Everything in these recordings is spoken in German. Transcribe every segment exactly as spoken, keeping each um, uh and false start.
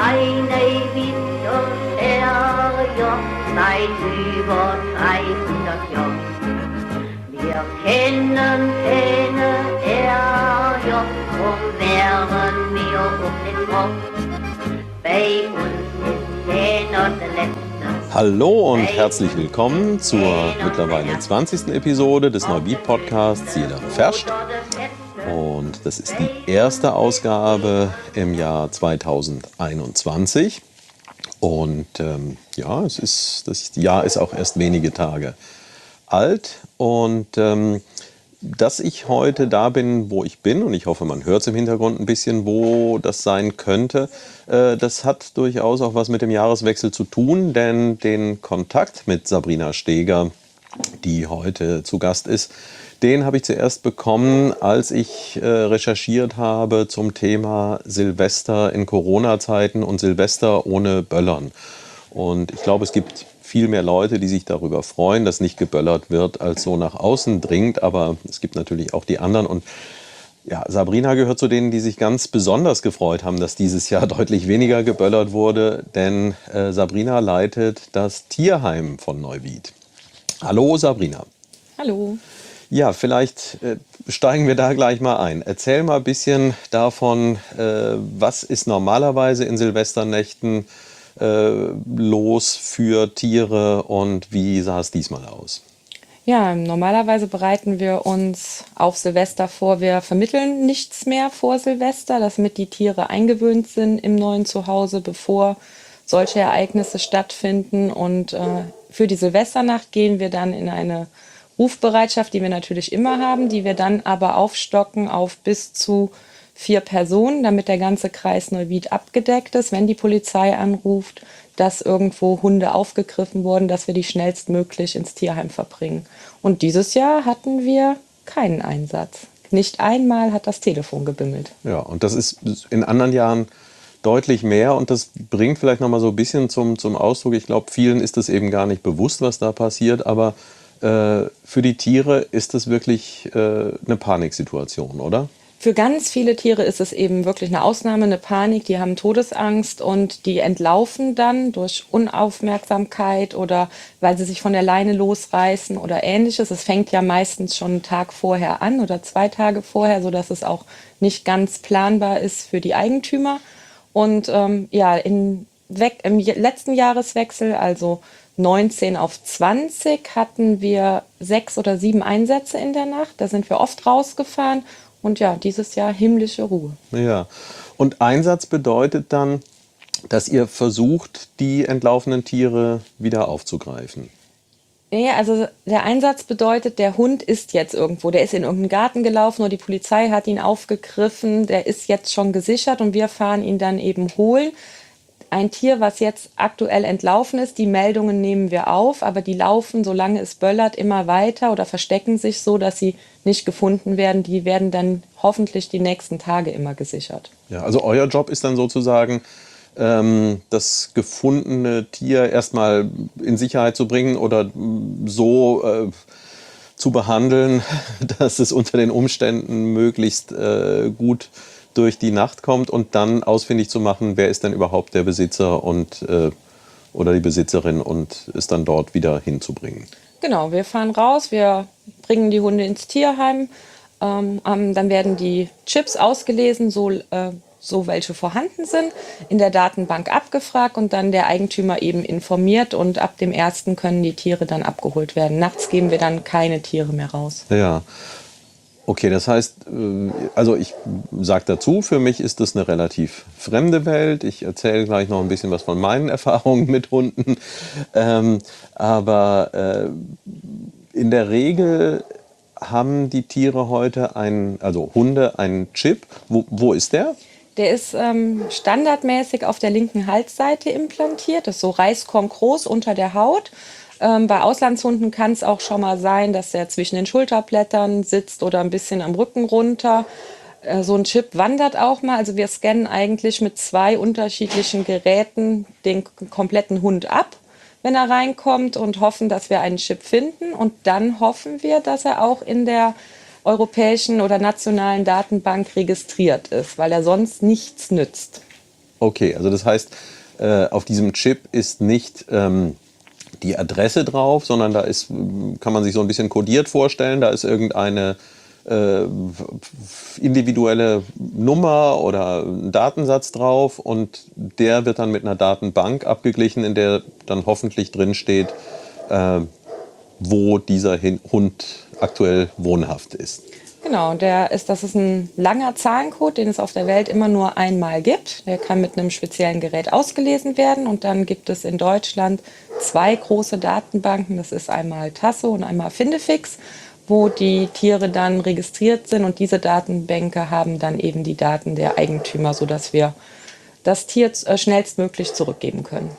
eine Winterferie seit über dreihundert Jahren. Wir kennen keine Ärger, drum wären wir auch nicht froh. Bei uns ist keiner der Letzte. Hallo und herzlich willkommen zur mittlerweile zwanzigsten Episode des Neuwied-Podcasts Jeder Ferscht. Und das ist die erste Ausgabe im Jahr zweitausendeinundzwanzig. Und ähm, ja, es ist, das Jahr ist auch erst wenige Tage alt. Und ähm, dass ich heute da bin, wo ich bin, und ich hoffe, man hört es im Hintergrund ein bisschen, wo das sein könnte, äh, das hat durchaus auch was mit dem Jahreswechsel zu tun, denn den Kontakt mit Sabrina Steger, die heute zu Gast ist, den habe ich zuerst bekommen, als ich äh, recherchiert habe zum Thema Silvester in Corona-Zeiten und Silvester ohne Böllern. Und ich glaube, es gibt viel mehr Leute, die sich darüber freuen, dass nicht geböllert wird, als so nach außen dringt. Aber es gibt natürlich auch die anderen. Und ja, Sabrina gehört zu denen, die sich ganz besonders gefreut haben, dass dieses Jahr deutlich weniger geböllert wurde. Denn äh, Sabrina leitet das Tierheim von Neuwied. Hallo Sabrina. Hallo. Ja, vielleicht äh, steigen wir da gleich mal ein. Erzähl mal ein bisschen davon, äh, was ist normalerweise in Silvesternächten äh, los für Tiere und wie sah es diesmal aus? Ja, normalerweise bereiten wir uns auf Silvester vor. Wir vermitteln nichts mehr vor Silvester, damit die Tiere eingewöhnt sind im neuen Zuhause, bevor solche Ereignisse stattfinden. Und äh, für die Silvesternacht gehen wir dann in eine Rufbereitschaft, die wir natürlich immer haben, die wir dann aber aufstocken auf bis zu vier Personen, damit der ganze Kreis Neuwied abgedeckt ist, wenn die Polizei anruft, dass irgendwo Hunde aufgegriffen wurden, dass wir die schnellstmöglich ins Tierheim verbringen. Und dieses Jahr hatten wir keinen Einsatz. Nicht einmal hat das Telefon gebimmelt. Ja, und das ist in anderen Jahren deutlich mehr und das bringt vielleicht noch mal so ein bisschen zum, zum Ausdruck. Ich glaube, vielen ist es eben gar nicht bewusst, was da passiert, aber äh, für die Tiere ist es wirklich äh, eine Paniksituation, oder? Für ganz viele Tiere ist es eben wirklich eine Ausnahme, eine Panik. Die haben Todesangst und die entlaufen dann durch Unaufmerksamkeit oder weil sie sich von der Leine losreißen oder Ähnliches. Es fängt ja meistens schon einen Tag vorher an oder zwei Tage vorher, sodass es auch nicht ganz planbar ist für die Eigentümer. Und ähm, ja, in, weg, im letzten Jahreswechsel, also neunzehn auf zwanzig, hatten wir sechs oder sieben Einsätze in der Nacht. Da sind wir oft rausgefahren. Und ja, dieses Jahr himmlische Ruhe. Ja, und Einsatz bedeutet dann, dass ihr versucht, die entlaufenen Tiere wieder aufzugreifen. Nee, also der Einsatz bedeutet, der Hund ist jetzt irgendwo. Der ist in irgendeinen Garten gelaufen oder die Polizei hat ihn aufgegriffen. Der ist jetzt schon gesichert und wir fahren ihn dann eben holen. Ein Tier, was jetzt aktuell entlaufen ist, die Meldungen nehmen wir auf, aber die laufen, solange es böllert, immer weiter oder verstecken sich so, dass sie nicht gefunden werden. Die werden dann hoffentlich die nächsten Tage immer gesichert. Ja, also euer Job ist dann sozusagen, ähm, das gefundene Tier erstmal in Sicherheit zu bringen oder so äh, zu behandeln, dass es unter den Umständen möglichst äh, gut durch die Nacht kommt und dann ausfindig zu machen, wer ist denn überhaupt der Besitzer und, äh, oder die Besitzerin und es dann dort wieder hinzubringen. Genau, wir fahren raus, wir bringen die Hunde ins Tierheim, ähm, ähm, dann werden die Chips ausgelesen, so, äh, so welche vorhanden sind, in der Datenbank abgefragt und dann der Eigentümer eben informiert und ab dem ersten können die Tiere dann abgeholt werden. Nachts geben wir dann keine Tiere mehr raus. Ja. Okay, das heißt, also ich sage dazu, für mich ist das eine relativ fremde Welt. Ich erzähle gleich noch ein bisschen was von meinen Erfahrungen mit Hunden. Ähm, aber äh, in der Regel haben die Tiere heute einen, also Hunde, einen Chip. Wo, wo ist der? Der ist ähm, standardmäßig auf der linken Halsseite implantiert. Das ist so Reiskorn groß unter der Haut. Ähm, bei Auslandshunden kann es auch schon mal sein, dass er zwischen den Schulterblättern sitzt oder ein bisschen am Rücken runter. Äh, so ein Chip wandert auch mal. Also wir scannen eigentlich mit zwei unterschiedlichen Geräten den k- kompletten Hund ab, wenn er reinkommt und hoffen, dass wir einen Chip finden. Und dann hoffen wir, dass er auch in der europäischen oder nationalen Datenbank registriert ist, weil er sonst nichts nützt. Okay, also das heißt, äh, auf diesem Chip ist nicht ähm, die Adresse drauf, sondern da ist, kann man sich so ein bisschen kodiert vorstellen, da ist irgendeine äh, individuelle Nummer oder ein Datensatz drauf und der wird dann mit einer Datenbank abgeglichen, in der dann hoffentlich drin steht, äh, wo dieser Hin- Hund aktuell wohnhaft ist. Genau, der ist, das ist ein langer Zahlencode, den es auf der Welt immer nur einmal gibt. Der kann mit einem speziellen Gerät ausgelesen werden und dann gibt es in Deutschland zwei große Datenbanken. Das ist einmal Tasso und einmal Findefix, wo die Tiere dann registriert sind und diese Datenbänke haben dann eben die Daten der Eigentümer, sodass wir das Tier äh, schnellstmöglich zurückgeben können.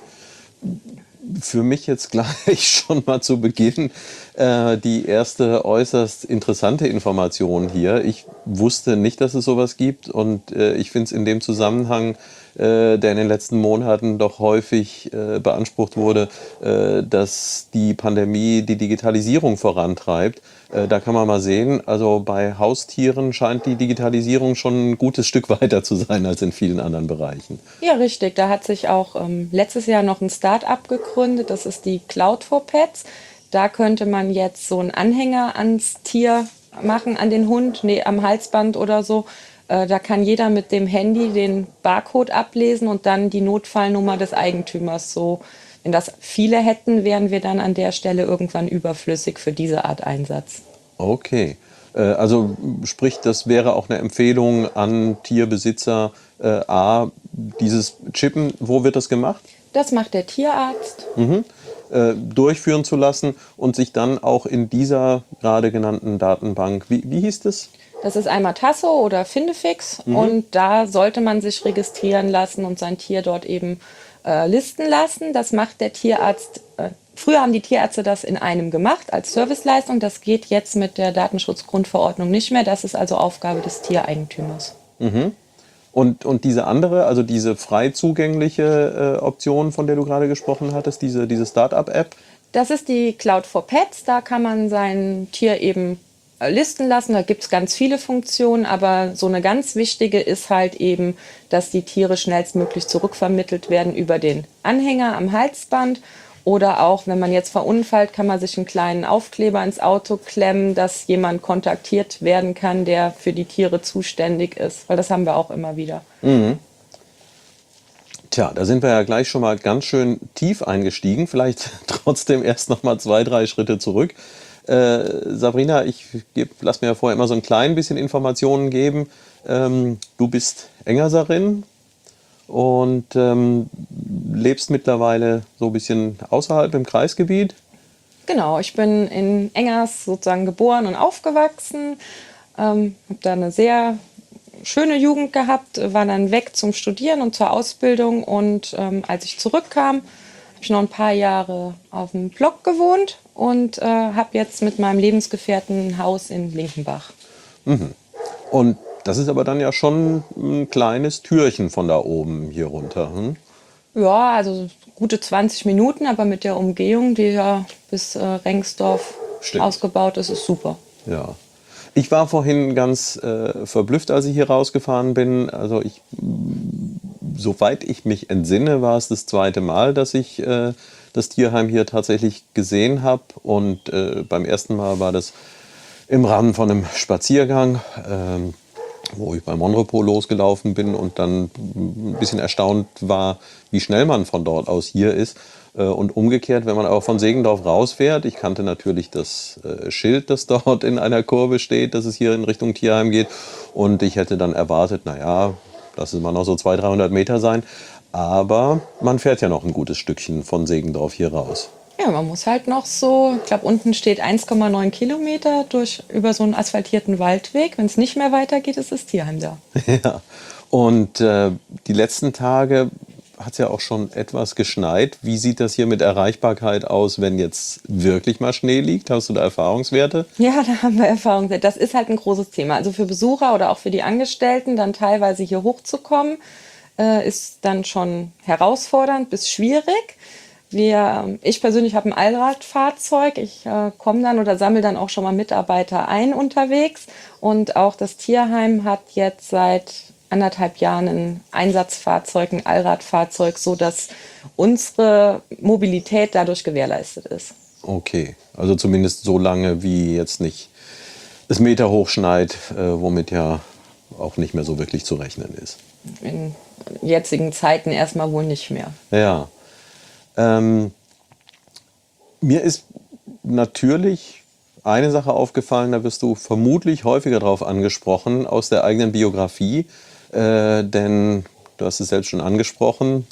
Für mich jetzt gleich schon mal zu Beginn äh, die erste äußerst interessante Information hier. Ich wusste nicht, dass es sowas gibt und äh, ich finde es in dem Zusammenhang, äh, der in den letzten Monaten doch häufig äh, beansprucht wurde, äh, dass die Pandemie die Digitalisierung vorantreibt. Äh, da kann man mal sehen, also bei Haustieren scheint die Digitalisierung schon ein gutes Stück weiter zu sein als in vielen anderen Bereichen. Ja, richtig. Da hat sich auch ähm, letztes Jahr noch ein Start-up gegründet. Das ist die Cloud for Pets. Da könnte man jetzt so einen Anhänger ans Tier machen, an den Hund, nee, am Halsband oder so. Äh, da kann jeder mit dem Handy den Barcode ablesen und dann die Notfallnummer des Eigentümers. So, wenn das viele hätten, wären wir dann an der Stelle irgendwann überflüssig für diese Art Einsatz. Okay. Äh, Also sprich, das wäre auch eine Empfehlung an Tierbesitzer, äh, A, dieses Chippen, wo wird das gemacht? Das macht der Tierarzt. Mhm. Äh, durchführen zu lassen und sich dann auch in dieser gerade genannten Datenbank, wie, wie hieß das? Das ist einmal Tasso oder Findefix und da sollte man sich registrieren lassen und sein Tier dort eben äh, listen lassen. Das macht der Tierarzt. Äh, früher haben die Tierärzte das in einem gemacht als Serviceleistung. Das geht jetzt mit der Datenschutzgrundverordnung nicht mehr. Das ist also Aufgabe des Tiereigentümers. Mhm. Und, und diese andere, also diese frei zugängliche äh, Option, von der du gerade gesprochen hattest, diese, diese Start-up-App? Das ist die Cloud for Pets. Da kann man sein Tier eben äh, listen lassen. Da gibt es ganz viele Funktionen, aber so eine ganz wichtige ist halt eben, dass die Tiere schnellstmöglich zurückvermittelt werden über den Anhänger am Halsband. Oder auch, wenn man jetzt verunfallt, kann man sich einen kleinen Aufkleber ins Auto klemmen, dass jemand kontaktiert werden kann, der für die Tiere zuständig ist. Weil das haben wir auch immer wieder. Mhm. Tja, da sind wir ja gleich schon mal ganz schön tief eingestiegen. Vielleicht trotzdem erst noch mal zwei, drei Schritte zurück. Äh, Sabrina, ich geb, lass mir ja vorher immer so ein klein bisschen Informationen geben. Ähm, du bist Engerserin und ähm, lebst mittlerweile so ein bisschen außerhalb im Kreisgebiet. Genau, ich bin in Engers sozusagen geboren und aufgewachsen. Ähm, habe da eine sehr schöne Jugend gehabt, war dann weg zum Studieren und zur Ausbildung. Und ähm, als ich zurückkam, habe ich noch ein paar Jahre auf dem Block gewohnt und äh, habe jetzt mit meinem Lebensgefährten ein Haus in Linkenbach. Mhm. Und das ist aber dann ja schon ein kleines Türchen von da oben hier runter. Hm? Ja, also gute zwanzig Minuten, aber mit der Umgehung, die ja bis äh, Rengsdorf Stimmt. ausgebaut ist, ist super. Ja. Ich war vorhin ganz äh, verblüfft, als ich hier rausgefahren bin. Also ich, soweit ich mich entsinne, war es das zweite Mal, dass ich äh, das Tierheim hier tatsächlich gesehen habe. Und äh, beim ersten Mal war das im Rahmen von einem Spaziergang, ähm, wo ich beim Monrepos losgelaufen bin und dann ein bisschen erstaunt war, wie schnell man von dort aus hier ist. Und umgekehrt, wenn man aber von Segendorf rausfährt, ich kannte natürlich das äh, Schild, das dort in einer Kurve steht, dass es hier in Richtung Tierheim geht. Und ich hätte dann erwartet, naja, lass es mal noch so zweihundert, dreihundert Meter sein. Aber man fährt ja noch ein gutes Stückchen von Segendorf hier raus. Ja, man muss halt noch so, ich glaube, unten steht eins Komma neun Kilometer durch, über so einen asphaltierten Waldweg. Wenn es nicht mehr weitergeht, ist das Tierheim da. Ja, und äh, die letzten Tage hat es ja auch schon etwas geschneit. Wie sieht das hier mit Erreichbarkeit aus, wenn jetzt wirklich mal Schnee liegt? Hast du da Erfahrungswerte? Ja, da haben wir Erfahrung. Das ist halt ein großes Thema. Also für Besucher oder auch für die Angestellten, dann teilweise hier hochzukommen, äh, ist dann schon herausfordernd bis schwierig. Wir, ich persönlich habe ein Allradfahrzeug. Ich äh, komme dann oder sammle dann auch schon mal Mitarbeiter ein unterwegs. Und auch das Tierheim hat jetzt seit anderthalb Jahren ein Einsatzfahrzeug, ein Allradfahrzeug, sodass unsere Mobilität dadurch gewährleistet ist. Okay, also zumindest so lange, wie jetzt nicht es Meter hoch schneit, äh, womit ja auch nicht mehr so wirklich zu rechnen ist. In jetzigen Zeiten erstmal wohl nicht mehr. Ja. Ähm, mir ist natürlich eine Sache aufgefallen, da wirst du vermutlich häufiger drauf angesprochen, aus der eigenen Biografie. Äh, denn du hast es selbst schon angesprochen,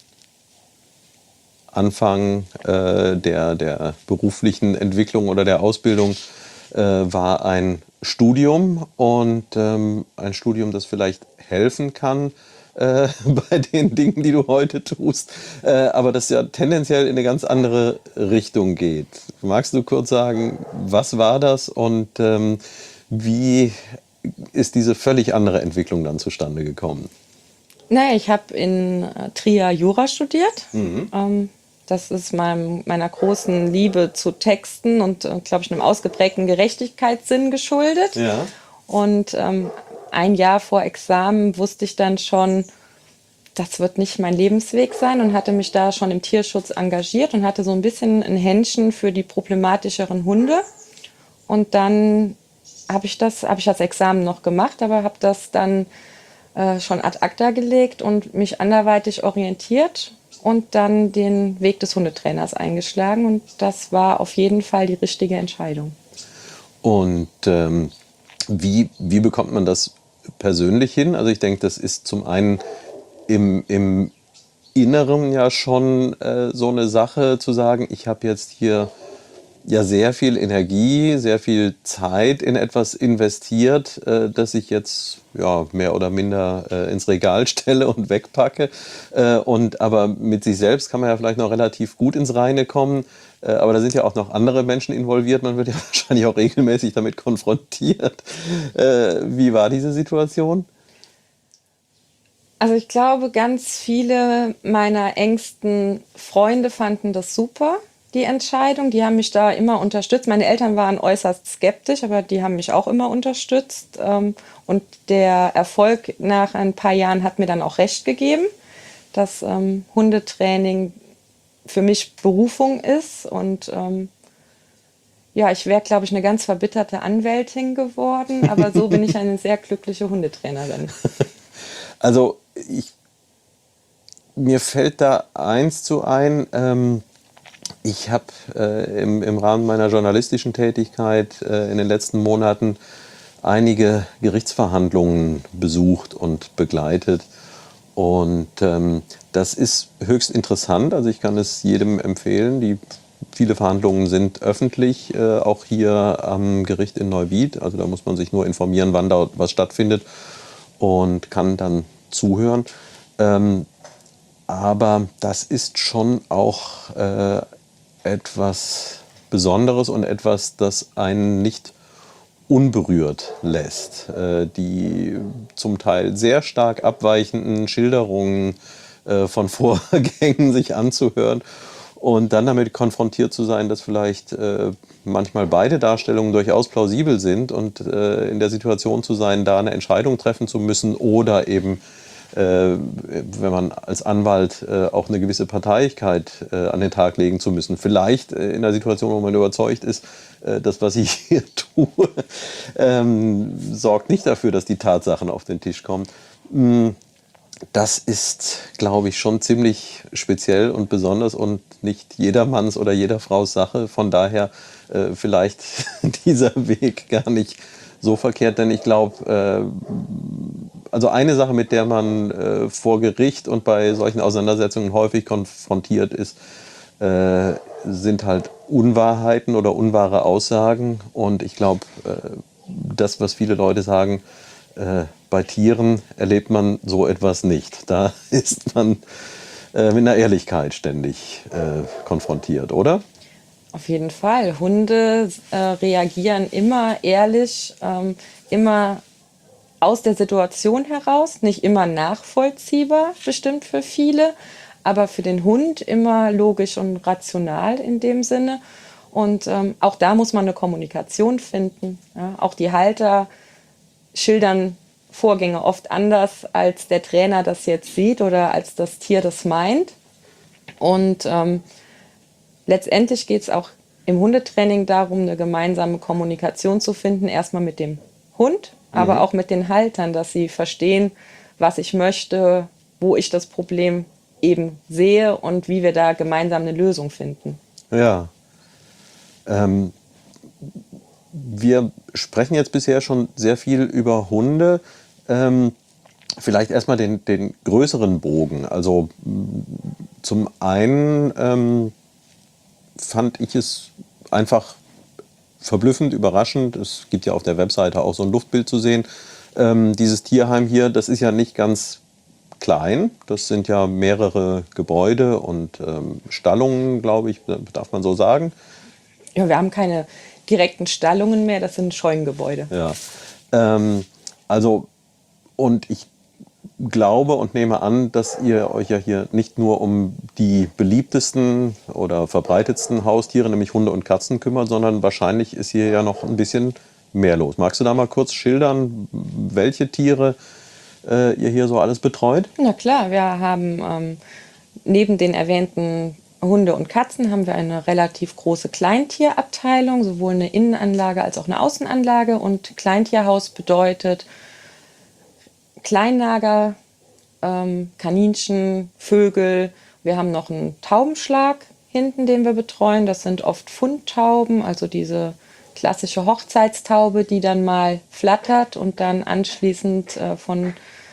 Anfang äh, der, der beruflichen Entwicklung oder der Ausbildung äh, war ein Studium und ähm, ein Studium, das vielleicht helfen kann äh, bei den Dingen, die du heute tust, äh, aber das ja tendenziell in eine ganz andere Richtung geht. Magst du kurz sagen, was war das und ähm, wie ist diese völlig andere Entwicklung dann zustande gekommen? Naja, ich habe in äh, Trier Jura studiert. Mhm. Ähm, das ist meinem, meiner großen Liebe zu Texten und, äh, glaube ich, einem ausgeprägten Gerechtigkeitssinn geschuldet. Ja. Und ähm, ein Jahr vor Examen wusste ich dann schon, das wird nicht mein Lebensweg sein und hatte mich da schon im Tierschutz engagiert und hatte so ein bisschen ein Händchen für die problematischeren Hunde. Und dann habe ich das, habe ich das Examen noch gemacht, aber habe das dann äh, schon ad acta gelegt und mich anderweitig orientiert und dann den Weg des Hundetrainers eingeschlagen. Und das war auf jeden Fall die richtige Entscheidung. Und ähm, wie, wie bekommt man das persönlich hin? Also ich denke, das ist zum einen im, im Inneren ja schon äh, so eine Sache zu sagen, ich habe jetzt hier ja sehr viel Energie, sehr viel Zeit in etwas investiert, äh, das ich jetzt ja mehr oder minder äh, ins Regal stelle und wegpacke. Äh, und aber mit sich selbst kann man ja vielleicht noch relativ gut ins Reine kommen. Äh, aber da sind ja auch noch andere Menschen involviert. Man wird ja wahrscheinlich auch regelmäßig damit konfrontiert. Äh, wie war diese Situation? Also ich glaube, ganz viele meiner engsten Freunde fanden das super, die Entscheidung. Die haben mich da immer unterstützt. Meine Eltern waren äußerst skeptisch, aber die haben mich auch immer unterstützt. Und der Erfolg nach ein paar Jahren hat mir dann auch recht gegeben, dass ähm, Hundetraining für mich Berufung ist. Und ähm, ja, ich wäre, glaube ich, eine ganz verbitterte Anwältin geworden, aber so bin ich eine sehr glückliche Hundetrainerin. Also ich, mir fällt da eins zu ein. Ähm, ich habe äh, im, im Rahmen meiner journalistischen Tätigkeit äh, in den letzten Monaten einige Gerichtsverhandlungen besucht und begleitet. Und ähm, das ist höchst interessant. Also ich kann es jedem empfehlen. Die viele Verhandlungen sind öffentlich, äh, auch hier am Gericht in Neuwied. Also da muss man sich nur informieren, wann da was stattfindet und kann dann zuhören. Ähm, aber das ist schon auch äh, etwas Besonderes und etwas, das einen nicht unberührt lässt. Äh, die zum Teil sehr stark abweichenden Schilderungen äh, von Vorgängen sich anzuhören und dann damit konfrontiert zu sein, dass vielleicht äh, manchmal beide Darstellungen durchaus plausibel sind und äh, in der Situation zu sein, da eine Entscheidung treffen zu müssen oder eben, äh, wenn man als Anwalt äh, auch eine gewisse Parteiigkeit äh, an den Tag legen zu müssen. Vielleicht äh, in der Situation, wo man überzeugt ist, äh, das, was ich hier tue, ähm, sorgt nicht dafür, dass die Tatsachen auf den Tisch kommen. Mm. Das ist, glaube ich, schon ziemlich speziell und besonders und nicht jedermanns oder jeder Fraus Sache. Von daher äh, vielleicht dieser Weg gar nicht so verkehrt, denn ich glaube, äh, also eine Sache, mit der man äh, vor Gericht und bei solchen Auseinandersetzungen häufig konfrontiert ist, äh, sind halt Unwahrheiten oder unwahre Aussagen. Und ich glaube, äh, das, was viele Leute sagen, äh, bei Tieren erlebt man so etwas nicht. Da ist man äh, mit einer Ehrlichkeit ständig äh, konfrontiert, oder? Auf jeden Fall. Hunde äh, reagieren immer ehrlich, ähm, immer aus der Situation heraus, nicht immer nachvollziehbar, bestimmt für viele, aber für den Hund immer logisch und rational in dem Sinne. Und ähm, auch da muss man eine Kommunikation finden. Ja? Auch die Halter schildern Vorgänge oft anders, als der Trainer das jetzt sieht oder als das Tier das meint. Und ähm, letztendlich geht es auch im Hundetraining darum, eine gemeinsame Kommunikation zu finden, erstmal mit dem Hund, aber Mhm. auch mit den Haltern, dass sie verstehen, was ich möchte, wo ich das Problem eben sehe und wie wir da gemeinsam eine Lösung finden. Ja. Ähm, wir sprechen jetzt bisher schon sehr viel über Hunde. Ähm, vielleicht erstmal den, den größeren Bogen. Also mh, zum einen ähm, fand ich es einfach verblüffend, überraschend. Es gibt ja auf der Webseite auch so ein Luftbild zu sehen. Ähm, dieses Tierheim hier, das ist ja nicht ganz klein. Das sind ja mehrere Gebäude und ähm, Stallungen, glaube ich, darf man so sagen. Ja, wir haben keine direkten Stallungen mehr, das sind Scheunengebäude. Ja. Ähm, also, und ich glaube und nehme an, dass ihr euch ja hier nicht nur um die beliebtesten oder verbreitetsten Haustiere, nämlich Hunde und Katzen, kümmert, sondern wahrscheinlich ist hier ja noch ein bisschen mehr los. Magst du da mal kurz schildern, welche Tiere äh, ihr hier so alles betreut? Na klar, wir haben ähm, neben den erwähnten Hunde und Katzen haben wir eine relativ große Kleintierabteilung, sowohl eine Innenanlage als auch eine Außenanlage. Und Kleintierhaus bedeutet Kleinlager, ähm, Kaninchen, Vögel. Wir haben noch einen Taubenschlag hinten, den wir betreuen. Das sind oft Fundtauben, also diese klassische Hochzeitstaube, die dann mal flattert und dann anschließend äh, von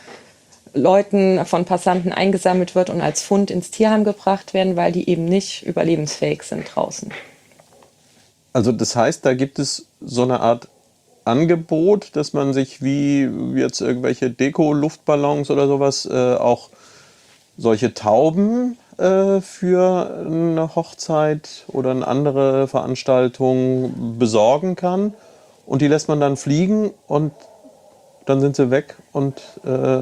Leuten, von Passanten eingesammelt wird und als Fund ins Tierheim gebracht werden, weil die eben nicht überlebensfähig sind draußen. Also das heißt, da gibt es so eine Art Angebot, dass man sich wie jetzt irgendwelche Deko-Luftballons oder sowas äh, auch solche Tauben äh, für eine Hochzeit oder eine andere Veranstaltung besorgen kann. Und die lässt man dann fliegen und dann sind sie weg und äh,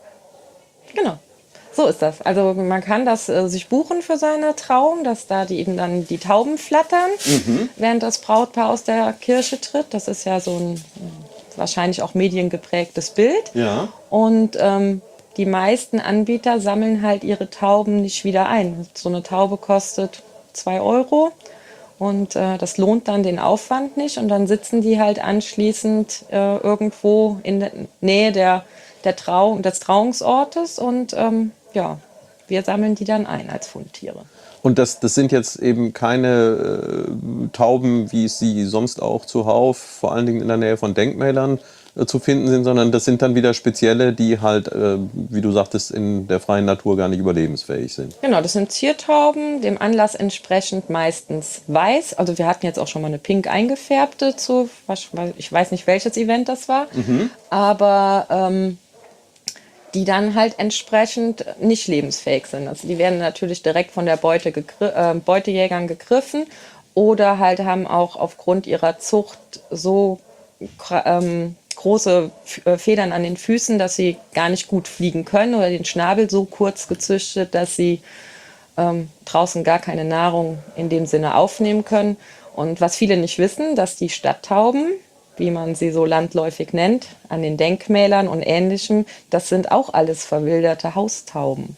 Genau. So ist das. Also man kann das äh, sich buchen für seine Trauung, dass da die eben dann die Tauben flattern, während das Brautpaar aus der Kirche tritt. Das ist ja so ein äh, wahrscheinlich auch mediengeprägtes Bild. ja. Und ähm, die meisten Anbieter sammeln halt ihre Tauben nicht wieder ein. So eine Taube kostet zwei Euro und äh, das lohnt dann den Aufwand nicht. Und dann sitzen die halt anschließend äh, irgendwo in der Nähe der, der Trau des Trauungsortes und ähm, ja, wir sammeln die dann ein als Fundtiere. Und das, das sind jetzt eben keine äh, Tauben, wie es sie sonst auch zuhauf, vor allen Dingen in der Nähe von Denkmälern, äh, zu finden sind, sondern das sind dann wieder spezielle, die halt, äh, wie du sagtest, in der freien Natur gar nicht überlebensfähig sind. Genau, das sind Ziertauben, dem Anlass entsprechend meistens weiß. Also wir hatten jetzt auch schon mal eine pink eingefärbte zu, ich weiß nicht welches Event das war, aber ähm, die dann halt entsprechend nicht lebensfähig sind. Also die werden natürlich direkt von der Beute gegri- äh, Beutejägern gegriffen oder halt haben auch aufgrund ihrer Zucht so ähm, große F- Federn an den Füßen, dass sie gar nicht gut fliegen können oder den Schnabel so kurz gezüchtet, dass sie ähm, draußen gar keine Nahrung in dem Sinne aufnehmen können. Und was viele nicht wissen, dass die Stadttauben, wie man sie so landläufig nennt, an den Denkmälern und Ähnlichem, das sind auch alles verwilderte Haustauben.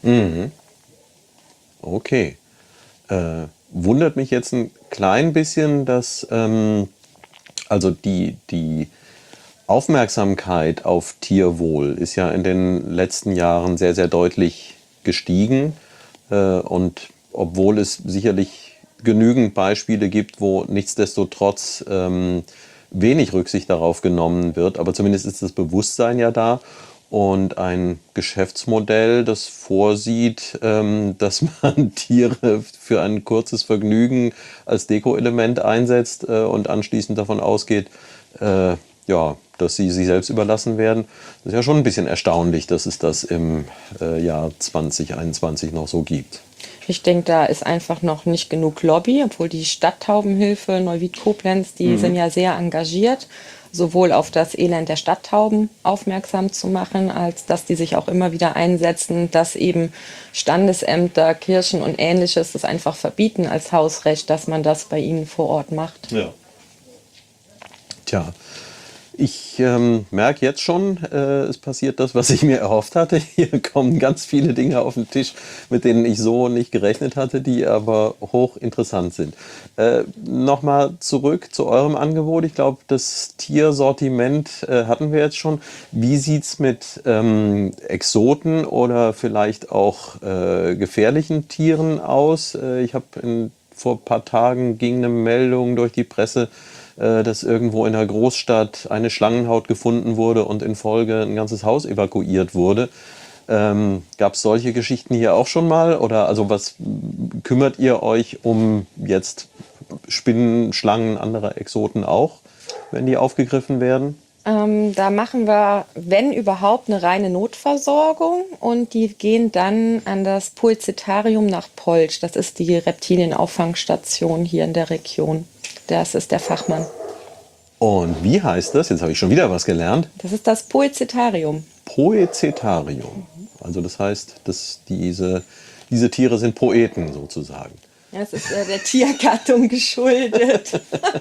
Okay. Äh, wundert mich jetzt ein klein bisschen, dass ähm, also die, die Aufmerksamkeit auf Tierwohl ist ja in den letzten Jahren sehr, sehr deutlich gestiegen. Äh, und obwohl es sicherlich genügend Beispiele gibt, wo nichtsdestotrotz ähm, wenig Rücksicht darauf genommen wird, aber zumindest ist das Bewusstsein ja da und ein Geschäftsmodell, das vorsieht, ähm, dass man Tiere für ein kurzes Vergnügen als Deko-Element einsetzt äh, und anschließend davon ausgeht, äh, ja, dass sie sich selbst überlassen werden. Das ist ja schon ein bisschen erstaunlich, dass es das im äh, Jahr zwanzig einundzwanzig noch so gibt. Ich denke, da ist einfach noch nicht genug Lobby, obwohl die Stadttaubenhilfe Neuwied-Koblenz, die mhm. sind ja sehr engagiert, sowohl auf das Elend der Stadttauben aufmerksam zu machen, als dass die sich auch immer wieder einsetzen, dass eben Standesämter, Kirchen und Ähnliches das einfach verbieten als Hausrecht, dass man das bei ihnen vor Ort macht. Ja. Tja, Ich ähm, merke jetzt schon, äh, es passiert das, was ich mir erhofft hatte. Hier kommen ganz viele Dinge auf den Tisch, mit denen ich so nicht gerechnet hatte, die aber hochinteressant sind. Äh, Nochmal zurück zu eurem Angebot. Ich glaube, das Tiersortiment äh, hatten wir jetzt schon. Wie sieht's mit ähm, Exoten oder vielleicht auch äh, gefährlichen Tieren aus? Äh, ich habe vor ein paar Tagen ging eine Meldung durch die Presse, dass irgendwo in einer Großstadt eine Schlangenhaut gefunden wurde und in Folge ein ganzes Haus evakuiert wurde. Ähm, gab es solche Geschichten hier auch schon mal? Oder also was kümmert ihr euch um jetzt Spinnen, Schlangen, andere Exoten auch, wenn die aufgegriffen werden? Ähm, da machen wir, wenn überhaupt, eine reine Notversorgung und die gehen dann an das Pulsitarium nach Polch. Das ist die Reptilienauffangstation hier in der Region. Das ist der Fachmann. Und wie heißt das? Jetzt habe ich schon wieder was gelernt. Das ist das Poecetarium. Poecetarium. Also das heißt, dass diese, diese Tiere sind Poeten sozusagen. Ja, es ist äh, der Tiergattung geschuldet.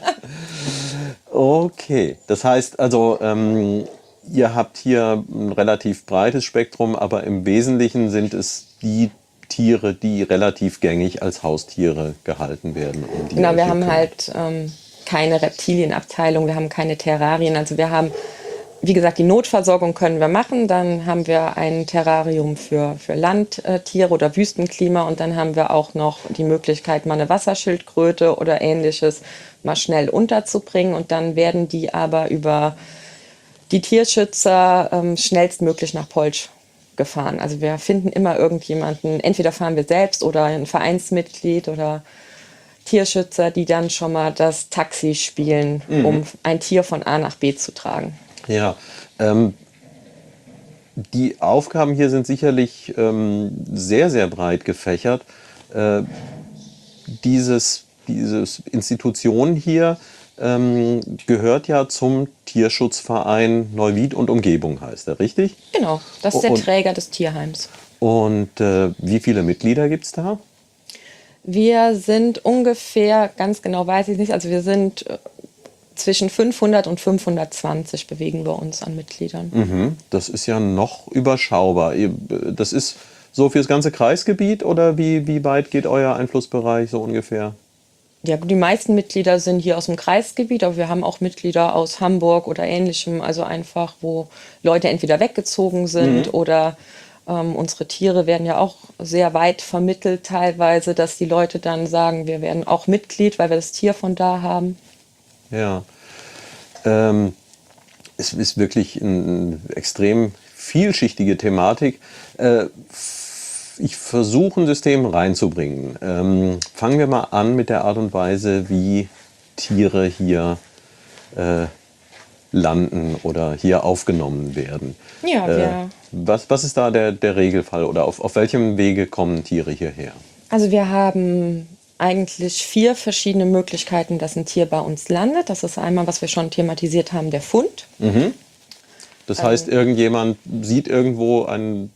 Okay, das heißt also, ähm, ihr habt hier ein relativ breites Spektrum, aber im Wesentlichen sind es die Tiere, die relativ gängig als Haustiere gehalten werden. Um die Genau, wir haben halt ähm, keine Reptilienabteilung, wir haben keine Terrarien. Also wir haben, wie gesagt, die Notversorgung können wir machen. Dann haben wir ein Terrarium für, für Landtiere oder Wüstenklima. Und dann haben wir auch noch die Möglichkeit, mal eine Wasserschildkröte oder Ähnliches mal schnell unterzubringen. Und dann werden die aber über die Tierschützer ähm, schnellstmöglich nach Polch gefahren. Also wir finden immer irgendjemanden, entweder fahren wir selbst oder ein Vereinsmitglied oder Tierschützer, die dann schon mal das Taxi spielen, mhm. um ein Tier von A nach B zu tragen. Ja, ähm, die Aufgaben hier sind sicherlich ähm, sehr, sehr breit gefächert. Äh, dieses, dieses Institution hier ähm, gehört ja zum Tierschutzverein Neuwied und Umgebung, heißt er, richtig? Genau, das ist der und, Träger des Tierheims. Und äh, wie viele Mitglieder gibt es da? Wir sind ungefähr, ganz genau weiß ich nicht, also wir sind äh, zwischen fünfhundert und fünfhundertzwanzig bewegen wir uns an Mitgliedern. Mhm, das ist ja noch überschaubar. Das ist so für das ganze Kreisgebiet oder wie, wie weit geht euer Einflussbereich so ungefähr? Ja, die meisten Mitglieder sind hier aus dem Kreisgebiet, aber wir haben auch Mitglieder aus Hamburg oder Ähnlichem, also einfach, wo Leute entweder weggezogen sind mhm. oder ähm, unsere Tiere werden ja auch sehr weit vermittelt teilweise, dass die Leute dann sagen, wir werden auch Mitglied, weil wir das Tier von da haben. Ja, ähm, es ist wirklich eine extrem vielschichtige Thematik. Äh, Ich versuche ein System reinzubringen. Ähm, fangen wir mal an mit der Art und Weise, wie Tiere hier äh, landen oder hier aufgenommen werden. Ja, äh, wir was, was ist da der, der Regelfall oder auf, auf welchem Wege kommen Tiere hierher? Also wir haben eigentlich vier verschiedene Möglichkeiten, dass ein Tier bei uns landet. Das ist einmal, was wir schon thematisiert haben, der Fund. Mhm. Das heißt, ähm, irgendjemand sieht irgendwo ein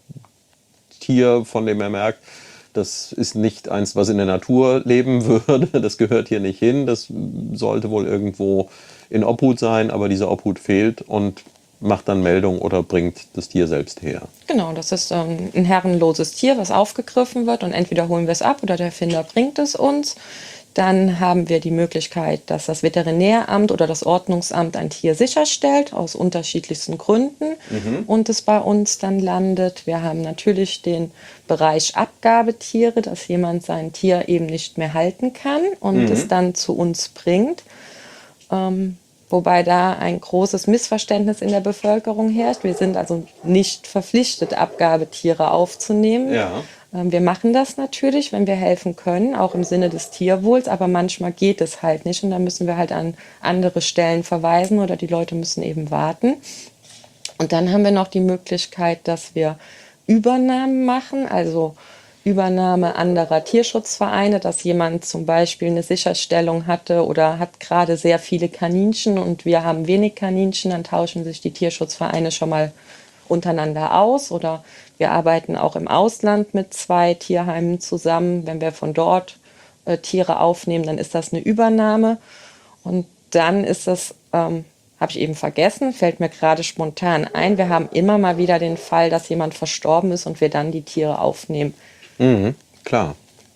Tier, von dem er merkt, das ist nicht eins, was in der Natur leben würde, das gehört hier nicht hin, das sollte wohl irgendwo in Obhut sein, aber diese Obhut fehlt und macht dann Meldung oder bringt das Tier selbst her. Genau, das ist ähm, ein herrenloses Tier, was aufgegriffen wird und entweder holen wir es ab oder der Finder bringt es uns. Dann haben wir die Möglichkeit, dass das Veterinäramt oder das Ordnungsamt ein Tier sicherstellt, aus unterschiedlichsten Gründen, mhm. und es bei uns dann landet. Wir haben natürlich den Bereich Abgabetiere, dass jemand sein Tier eben nicht mehr halten kann und mhm. es dann zu uns bringt. Ähm, wobei da ein großes Missverständnis in der Bevölkerung herrscht. Wir sind also nicht verpflichtet, Abgabetiere aufzunehmen. Ja. Wir machen das natürlich, wenn wir helfen können, auch im Sinne des Tierwohls, aber manchmal geht es halt nicht und dann müssen wir halt an andere Stellen verweisen oder die Leute müssen eben warten. Und dann haben wir noch die Möglichkeit, dass wir Übernahmen machen, also Übernahme anderer Tierschutzvereine, dass jemand zum Beispiel eine Sicherstellung hatte oder hat gerade sehr viele Kaninchen und wir haben wenig Kaninchen, dann tauschen sich die Tierschutzvereine schon mal untereinander aus oder wir arbeiten auch im Ausland mit zwei Tierheimen zusammen. Wenn wir von dort äh, Tiere aufnehmen, dann ist das eine Übernahme und dann ist das ähm, habe ich eben vergessen, fällt mir gerade spontan ein. Wir haben immer mal wieder den Fall, dass jemand verstorben ist und wir dann die Tiere aufnehmen. Mhm, klar.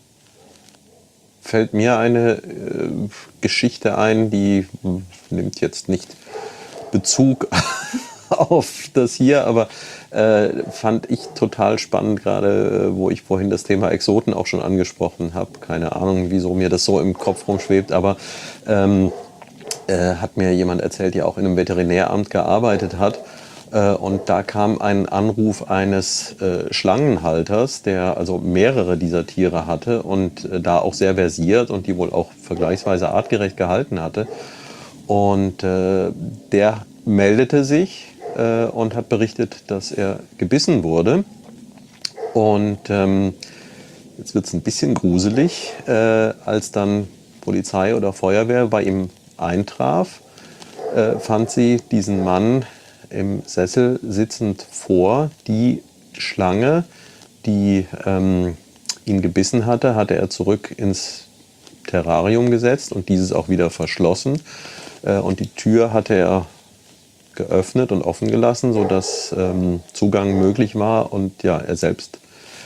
Fällt mir eine äh, Geschichte ein, die mh, nimmt jetzt nicht Bezug auf das hier, aber äh, fand ich total spannend, gerade äh, wo ich vorhin das Thema Exoten auch schon angesprochen habe. Keine Ahnung, wieso mir das so im Kopf rumschwebt, aber ähm, äh, hat mir jemand erzählt, der auch in einem Veterinäramt gearbeitet hat. Äh, und da kam ein Anruf eines äh, Schlangenhalters, der also mehrere dieser Tiere hatte und äh, da auch sehr versiert und die wohl auch vergleichsweise artgerecht gehalten hatte. Und äh, der meldete sich äh, und hat berichtet, dass er gebissen wurde. Und ähm, jetzt wird es ein bisschen gruselig, äh, als dann Polizei oder Feuerwehr bei ihm eintraf, äh, fand sie diesen Mann im Sessel sitzend vor. Die Schlange, die ähm, ihn gebissen hatte, hatte er zurück ins Terrarium gesetzt und dieses auch wieder verschlossen. Äh, und die Tür hatte er geöffnet und offen gelassen, sodass ähm, Zugang möglich war. Und ja, er selbst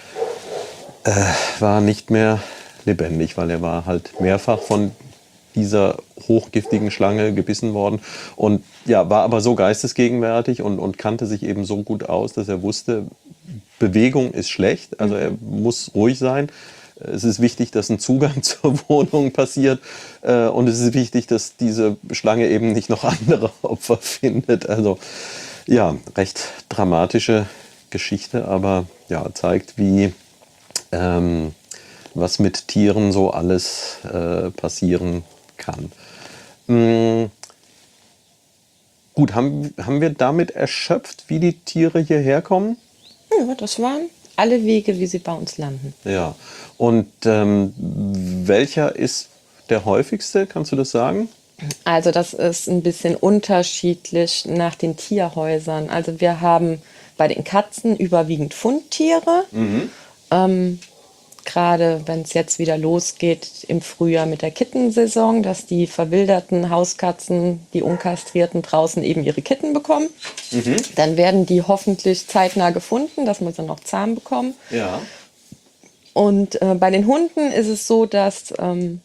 äh, war nicht mehr lebendig, weil er war halt mehrfach von dieser hochgiftigen Schlange gebissen worden und ja, war aber so geistesgegenwärtig und, und kannte sich eben so gut aus, dass er wusste, Bewegung ist schlecht, also er muss ruhig sein. Es ist wichtig, dass ein Zugang zur Wohnung passiert äh, und es ist wichtig, dass diese Schlange eben nicht noch andere Opfer findet. Also ja, recht dramatische Geschichte, aber ja, zeigt, wie ähm, was mit Tieren so alles äh, passieren kann. Mhm. Gut, haben, haben wir damit erschöpft, wie die Tiere hierher kommen? Ja, das waren alle Wege, wie sie bei uns landen. Ja. Und ähm, welcher ist der häufigste? Kannst du das sagen? Also das ist ein bisschen unterschiedlich nach den Tierhäusern. Also wir haben bei den Katzen überwiegend Fundtiere. Mhm. Ähm, Gerade wenn es jetzt wieder losgeht im Frühjahr mit der Kittensaison, dass die verwilderten Hauskatzen, die unkastrierten, draußen eben ihre Kitten bekommen. Mhm. Dann werden die hoffentlich zeitnah gefunden, dass wir sie noch zahm bekommen. Ja. Und äh, bei den Hunden ist es so, dass ähm,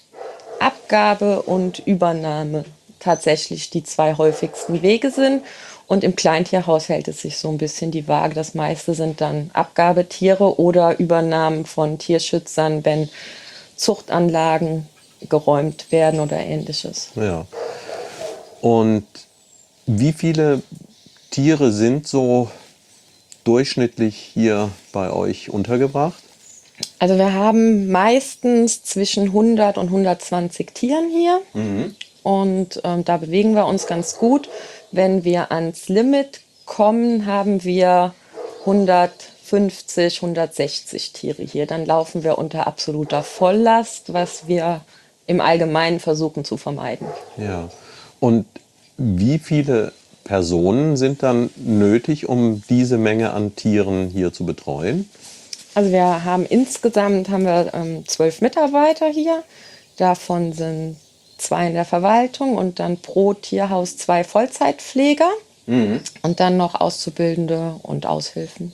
Abgabe und Übernahme tatsächlich die zwei häufigsten Wege sind. Und im Kleintierhaus hält es sich so ein bisschen die Waage. Das meiste sind dann Abgabetiere oder Übernahmen von Tierschützern, wenn Zuchtanlagen geräumt werden oder ähnliches. Ja. Und wie viele Tiere sind so durchschnittlich hier bei euch untergebracht? Also wir haben meistens zwischen hundert und hundertzwanzig Tieren hier. Mhm. Und ähm, da bewegen wir uns ganz gut. Wenn wir ans Limit kommen, haben wir hundertfünfzig, hundertsechzig Tiere hier. Dann laufen wir unter absoluter Volllast, was wir im Allgemeinen versuchen zu vermeiden. Ja. Und wie viele Personen sind dann nötig, um diese Menge an Tieren hier zu betreuen? Also wir haben insgesamt haben wir ähm, zwölf Mitarbeiter hier. Davon sind zwei in der Verwaltung und dann pro Tierhaus zwei Vollzeitpfleger Mhm. und dann noch Auszubildende und Aushilfen.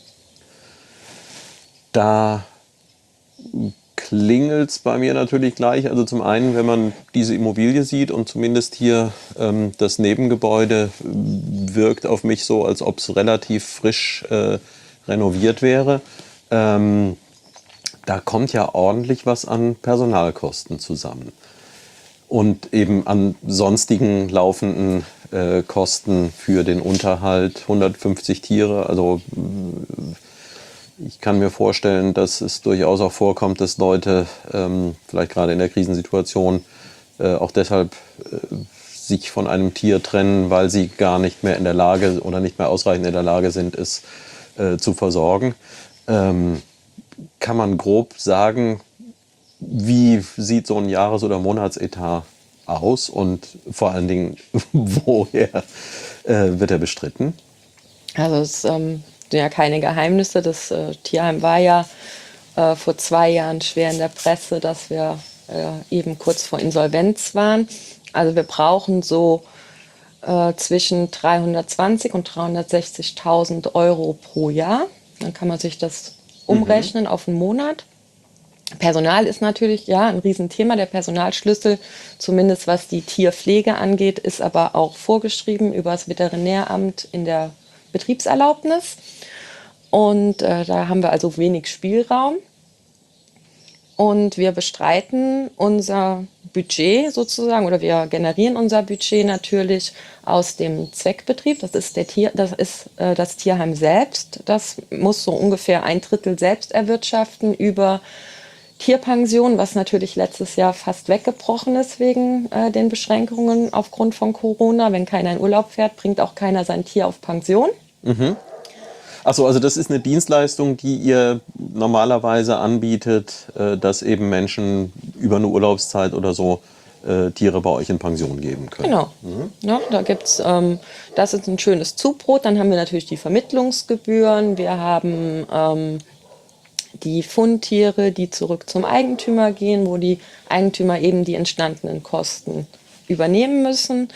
Da klingelt es bei mir natürlich gleich. Also zum einen, wenn man diese Immobilie sieht und zumindest hier ähm, das Nebengebäude äh, wirkt auf mich so, als ob es relativ frisch äh, renoviert wäre. Ähm, da kommt ja ordentlich was an Personalkosten zusammen. Und eben an sonstigen laufenden äh, Kosten für den Unterhalt, hundertfünfzig Tiere. Also ich kann mir vorstellen, dass es durchaus auch vorkommt, dass Leute ähm, vielleicht gerade in der Krisensituation äh, auch deshalb äh, sich von einem Tier trennen, weil sie gar nicht mehr in der Lage oder nicht mehr ausreichend in der Lage sind, es äh, zu versorgen. Ähm, kann man grob sagen, wie sieht so ein Jahres- oder Monatsetat aus und vor allen Dingen, woher äh, wird er bestritten? Also es ähm, sind ja keine Geheimnisse. Das äh, Tierheim war ja äh, vor zwei Jahren schwer in der Presse, dass wir äh, eben kurz vor Insolvenz waren. Also wir brauchen so äh, zwischen dreihundertzwanzig und dreihundertsechzigtausend Euro pro Jahr. Dann kann man sich das umrechnen mhm. auf einen Monat. Personal ist natürlich ja ein Riesenthema. Der Personalschlüssel, zumindest was die Tierpflege angeht, ist aber auch vorgeschrieben über das Veterinäramt in der Betriebserlaubnis. Und äh, da haben wir also wenig Spielraum. Und wir bestreiten unser Budget sozusagen oder wir generieren unser Budget natürlich aus dem Zweckbetrieb. Das ist, der Tier, das, ist äh, das Tierheim selbst. Das muss so ungefähr ein Drittel selbst erwirtschaften über Tierpension, was natürlich letztes Jahr fast weggebrochen ist wegen äh, den Beschränkungen aufgrund von Corona. Wenn keiner in Urlaub fährt, bringt auch keiner sein Tier auf Pension. Mhm. Achso, also das ist eine Dienstleistung, die ihr normalerweise anbietet, äh, dass eben Menschen über eine Urlaubszeit oder so äh, Tiere bei euch in Pension geben können. Genau. Mhm. Ja, da gibt's, ähm, das ist ein schönes Zubrot. Dann haben wir natürlich die Vermittlungsgebühren. Wir haben ähm, die Fundtiere, die zurück zum Eigentümer gehen, wo die Eigentümer eben die entstandenen Kosten übernehmen müssen.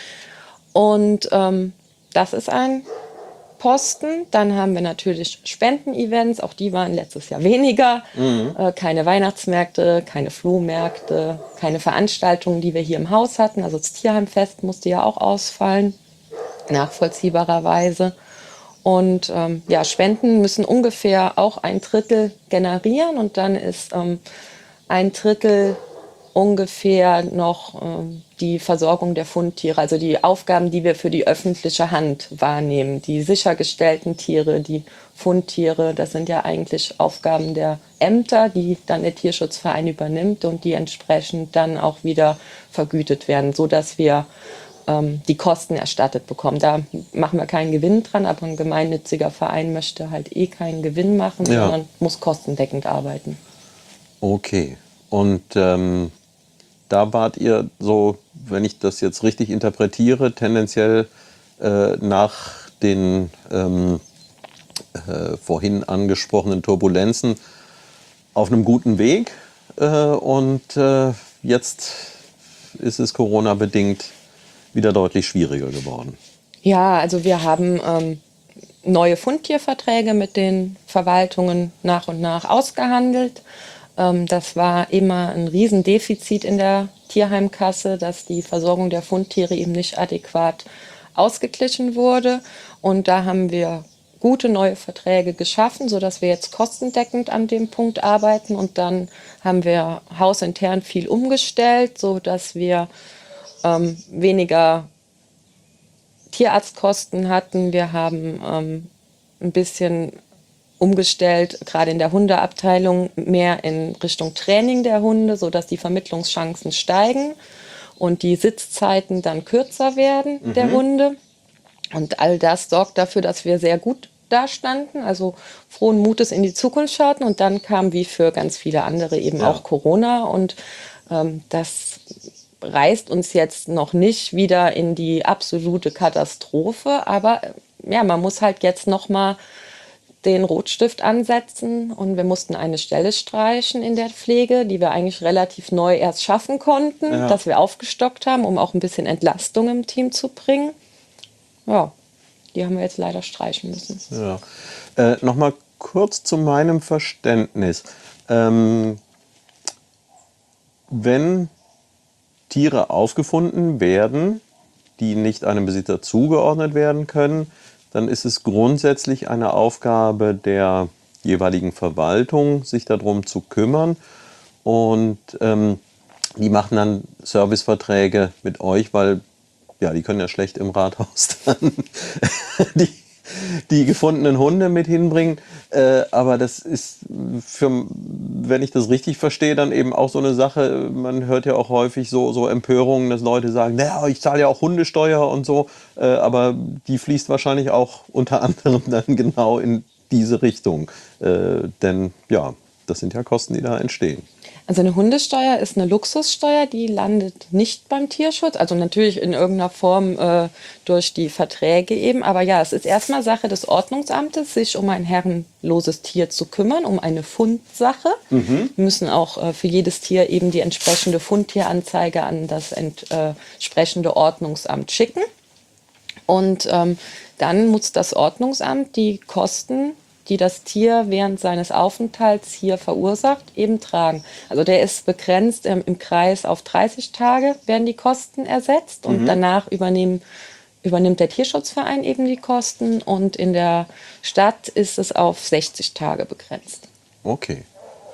Und ähm, das ist ein Posten. Dann haben wir natürlich Spenden-Events, auch die waren letztes Jahr weniger. Mhm. Äh, keine Weihnachtsmärkte, keine Flohmärkte, keine Veranstaltungen, die wir hier im Haus hatten. Also das Tierheimfest musste ja auch ausfallen, nachvollziehbarerweise. Und ähm, ja, Spenden müssen ungefähr auch ein Drittel generieren und dann ist ähm, ein Drittel ungefähr noch ähm, die Versorgung der Fundtiere, also die Aufgaben, die wir für die öffentliche Hand wahrnehmen. Die sichergestellten Tiere, die Fundtiere, das sind ja eigentlich Aufgaben der Ämter, die dann der Tierschutzverein übernimmt und die entsprechend dann auch wieder vergütet werden, sodass wir ähm, die Kosten erstattet bekommen. Da machen wir keinen Gewinn dran, aber ein gemeinnütziger Verein möchte halt eh keinen Gewinn machen, ja. sondern muss kostendeckend arbeiten. Okay. Und ähm, da wart ihr so, wenn ich das jetzt richtig interpretiere, tendenziell äh, nach den ähm, äh, vorhin angesprochenen Turbulenzen auf einem guten Weg. Äh, und äh, jetzt ist es Corona-bedingt wieder deutlich schwieriger geworden. Ja, also wir haben ähm, neue Fundtierverträge mit den Verwaltungen nach und nach ausgehandelt. Das war immer ein Riesendefizit in der Tierheimkasse, dass die Versorgung der Fundtiere eben nicht adäquat ausgeglichen wurde. Und da haben wir gute neue Verträge geschaffen, sodass wir jetzt kostendeckend an dem Punkt arbeiten. Und dann haben wir hausintern viel umgestellt, sodass wir ähm, weniger Tierarztkosten hatten. Wir haben ähm, ein bisschen umgestellt, gerade in der Hundeabteilung, mehr in Richtung Training der Hunde, sodass die Vermittlungschancen steigen und die Sitzzeiten dann kürzer werden mhm. der Hunde. Und all das sorgt dafür, dass wir sehr gut dastanden, also frohen Mutes in die Zukunft schauten. Und dann kam wie für ganz viele andere eben ja. auch Corona. Und ähm, das reißt uns jetzt noch nicht wieder in die absolute Katastrophe. Aber ja, man muss halt jetzt noch mal den Rotstift ansetzen und wir mussten eine Stelle streichen in der Pflege, die wir eigentlich relativ neu erst schaffen konnten, ja. dass wir aufgestockt haben, um auch ein bisschen Entlastung im Team zu bringen. Ja, die haben wir jetzt leider streichen müssen. Ja. Äh, Nochmal kurz zu meinem Verständnis. Ähm, wenn Tiere aufgefunden werden, die nicht einem Besitzer zugeordnet werden können, dann ist es grundsätzlich eine Aufgabe der jeweiligen Verwaltung, sich darum zu kümmern. Und ähm, die machen dann Serviceverträge mit euch, weil ja, die können ja schlecht im Rathaus dann die, die gefundenen Hunde mit hinbringen. Äh, aber das ist, für, wenn ich das richtig verstehe, dann eben auch so eine Sache. Man hört ja auch häufig so, so Empörungen, dass Leute sagen, naja, ich zahle ja auch Hundesteuer und so. Äh, aber die fließt wahrscheinlich auch unter anderem dann genau in diese Richtung. Äh, denn ja, das sind ja Kosten, die da entstehen. Also eine Hundesteuer ist eine Luxussteuer, die landet nicht beim Tierschutz, also natürlich in irgendeiner Form äh, durch die Verträge eben. Aber ja, es ist erstmal Sache des Ordnungsamtes, sich um ein herrenloses Tier zu kümmern, um eine Fundsache. Mhm. Wir müssen auch äh, für jedes Tier eben die entsprechende Fundtieranzeige an das ent, äh, entsprechende Ordnungsamt schicken. Und ähm, dann muss das Ordnungsamt die Kosten, die das Tier während seines Aufenthalts hier verursacht, eben tragen. Also der ist begrenzt ähm, im Kreis auf dreißig Tage werden die Kosten ersetzt und danach übernehmen, übernimmt der Tierschutzverein eben die Kosten und in der Stadt ist es auf sechzig Tage begrenzt. Okay.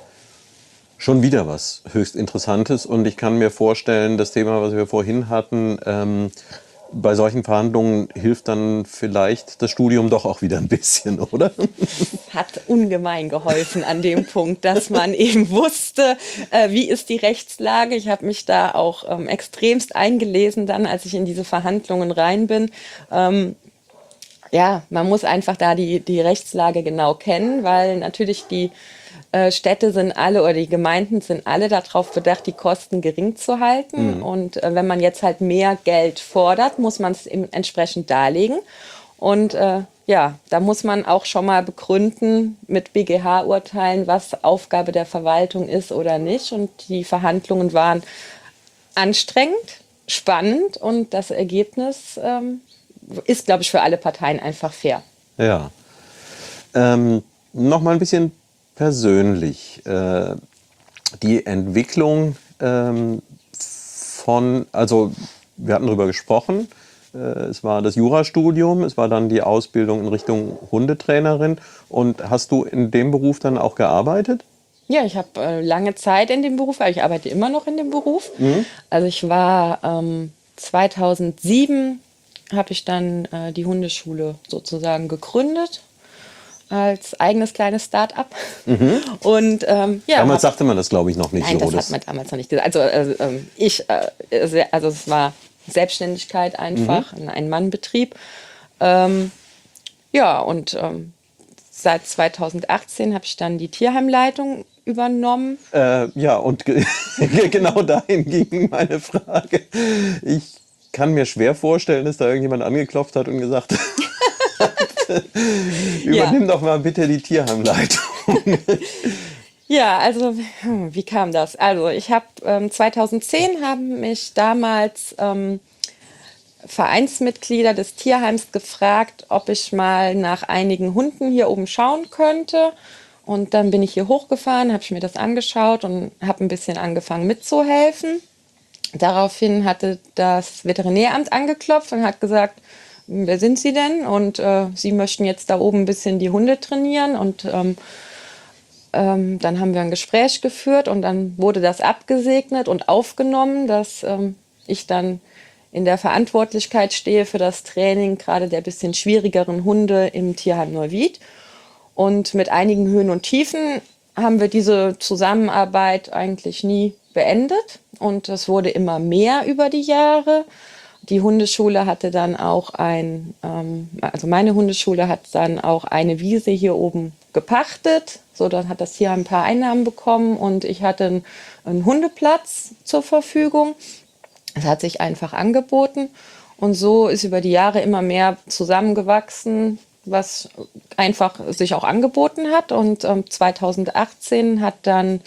Schon wieder was höchst Interessantes und ich kann mir vorstellen, das Thema, was wir vorhin hatten, ähm, bei solchen Verhandlungen hilft dann vielleicht das Studium doch auch wieder ein bisschen, oder? Hat ungemein geholfen an dem Punkt, dass man eben wusste, äh, wie ist die Rechtslage. Ich habe mich da auch ähm, extremst eingelesen dann, als ich in diese Verhandlungen rein bin. Ähm, ja, man muss einfach da die, die Rechtslage genau kennen, weil natürlich die äh, Städte sind alle oder die Gemeinden sind alle darauf bedacht, die Kosten gering zu halten. Mhm. Und äh, wenn man jetzt halt mehr Geld fordert, muss man es entsprechend darlegen. Und äh, ja, da muss man auch schon mal begründen mit B G H-Urteilen, was Aufgabe der Verwaltung ist oder nicht. Und die Verhandlungen waren anstrengend, spannend und das Ergebnis ähm, ist, glaube ich, für alle Parteien einfach fair. Ja. Ähm, noch mal ein bisschen persönlich. Äh, die Entwicklung ähm, von, also wir hatten darüber gesprochen, äh, es war das Jurastudium, es war dann die Ausbildung in Richtung Hundetrainerin. Und hast du in dem Beruf dann auch gearbeitet? Ja, ich habe äh, lange Zeit in dem Beruf, aber ich arbeite immer noch in dem Beruf. Mhm. Also ich war ähm, zweitausendsieben habe ich dann äh, die Hundeschule sozusagen gegründet als eigenes kleines Start-up. Mhm. Und ähm, ja, damals hab, sagte man das, glaube ich, noch nicht nein, so. das hat man damals noch nicht gesagt. Also, also ähm, ich, äh, also es war Selbstständigkeit einfach, mhm. ein Ein-Mann-Betrieb. Ähm, ja, und ähm, seit zweitausendachtzehn habe ich dann die Tierheimleitung übernommen. Äh, ja, und ge genau dahin ging meine Frage. Ich kann mir schwer vorstellen, dass da irgendjemand angeklopft hat und gesagt hat, übernimm ja. doch mal bitte die Tierheimleitung. Ja, also wie kam das? Also ich habe ähm, zweitausendzehn haben mich damals ähm, Vereinsmitglieder des Tierheims gefragt, ob ich mal nach einigen Hunden hier oben schauen könnte. Und dann bin ich hier hochgefahren, habe ich mir das angeschaut und habe ein bisschen angefangen mitzuhelfen. Daraufhin hatte das Veterinäramt angeklopft und hat gesagt, wer sind Sie denn? Und äh, Sie möchten jetzt da oben ein bisschen die Hunde trainieren. Und ähm, ähm, dann haben wir ein Gespräch geführt und dann wurde das abgesegnet und aufgenommen, dass ähm, ich dann in der Verantwortlichkeit stehe für das Training gerade der bisschen schwierigeren Hunde im Tierheim Neuwied. Und mit einigen Höhen und Tiefen haben wir diese Zusammenarbeit eigentlich nie beendet. Und es wurde immer mehr über die Jahre. Die Hundeschule hatte dann auch ein, ähm, also meine Hundeschule hat dann auch eine Wiese hier oben gepachtet. So, dann hat das hier ein paar Einnahmen bekommen und ich hatte einen, einen Hundeplatz zur Verfügung. Es hat sich einfach angeboten und so ist über die Jahre immer mehr zusammengewachsen, was einfach sich auch angeboten hat. Und ähm, zweitausendachtzehn hat dann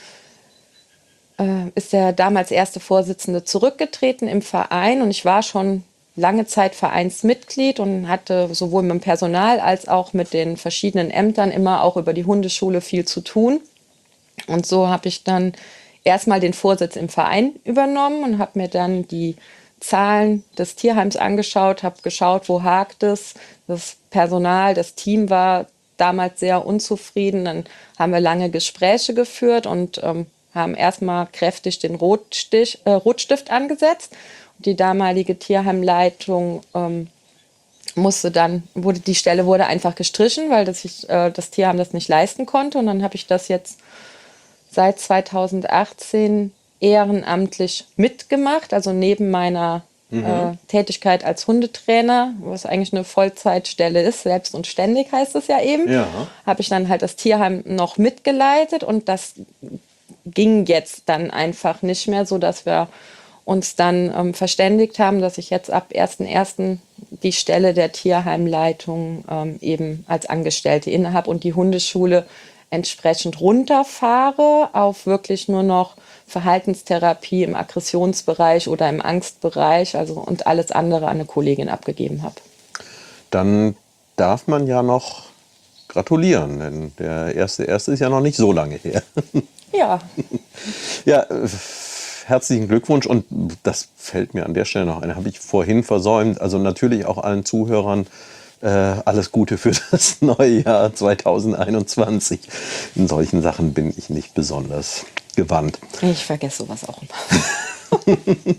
äh, ist der damals erste Vorsitzende zurückgetreten im Verein und ich war schon lange Zeit Vereinsmitglied und hatte sowohl mit dem Personal als auch mit den verschiedenen Ämtern immer auch über die Hundeschule viel zu tun. Und so habe ich dann erstmal den Vorsitz im Verein übernommen und habe mir dann die Zahlen des Tierheims angeschaut, habe geschaut, wo hakt es. Das Personal, das Team war damals sehr unzufrieden. Dann haben wir lange Gespräche geführt und ähm, haben erstmal kräftig den Rotstich, äh, Rotstift angesetzt. Und die damalige Tierheimleitung ähm, musste dann, wurde, die Stelle wurde einfach gestrichen, weil das, ich, äh, das Tierheim das nicht leisten konnte. Und dann habe ich das jetzt seit zweitausendachtzehn ehrenamtlich mitgemacht, also neben meiner mhm. äh, Tätigkeit als Hundetrainer, was eigentlich eine Vollzeitstelle ist, selbst und ständig heißt es ja eben, ja. habe ich dann halt das Tierheim noch mitgeleitet und das ging jetzt dann einfach nicht mehr, so dass wir uns dann ähm, verständigt haben, dass ich jetzt ab ersten ersten die Stelle der Tierheimleitung ähm, eben als Angestellte innehabe und die Hundeschule entsprechend runterfahre auf wirklich nur noch Verhaltenstherapie im Aggressionsbereich oder im Angstbereich, also und alles andere an eine Kollegin abgegeben habe. Dann darf man ja noch gratulieren, denn der erste erste ist ja noch nicht so lange her. Ja. Ja, äh, herzlichen Glückwunsch, und das fällt mir an der Stelle noch ein, habe ich vorhin versäumt. Also natürlich auch allen Zuhörern äh, alles Gute für das neue Jahr zweitausendeinundzwanzig. In solchen Sachen bin ich nicht besonders gewandt. Ich vergesse sowas auch immer.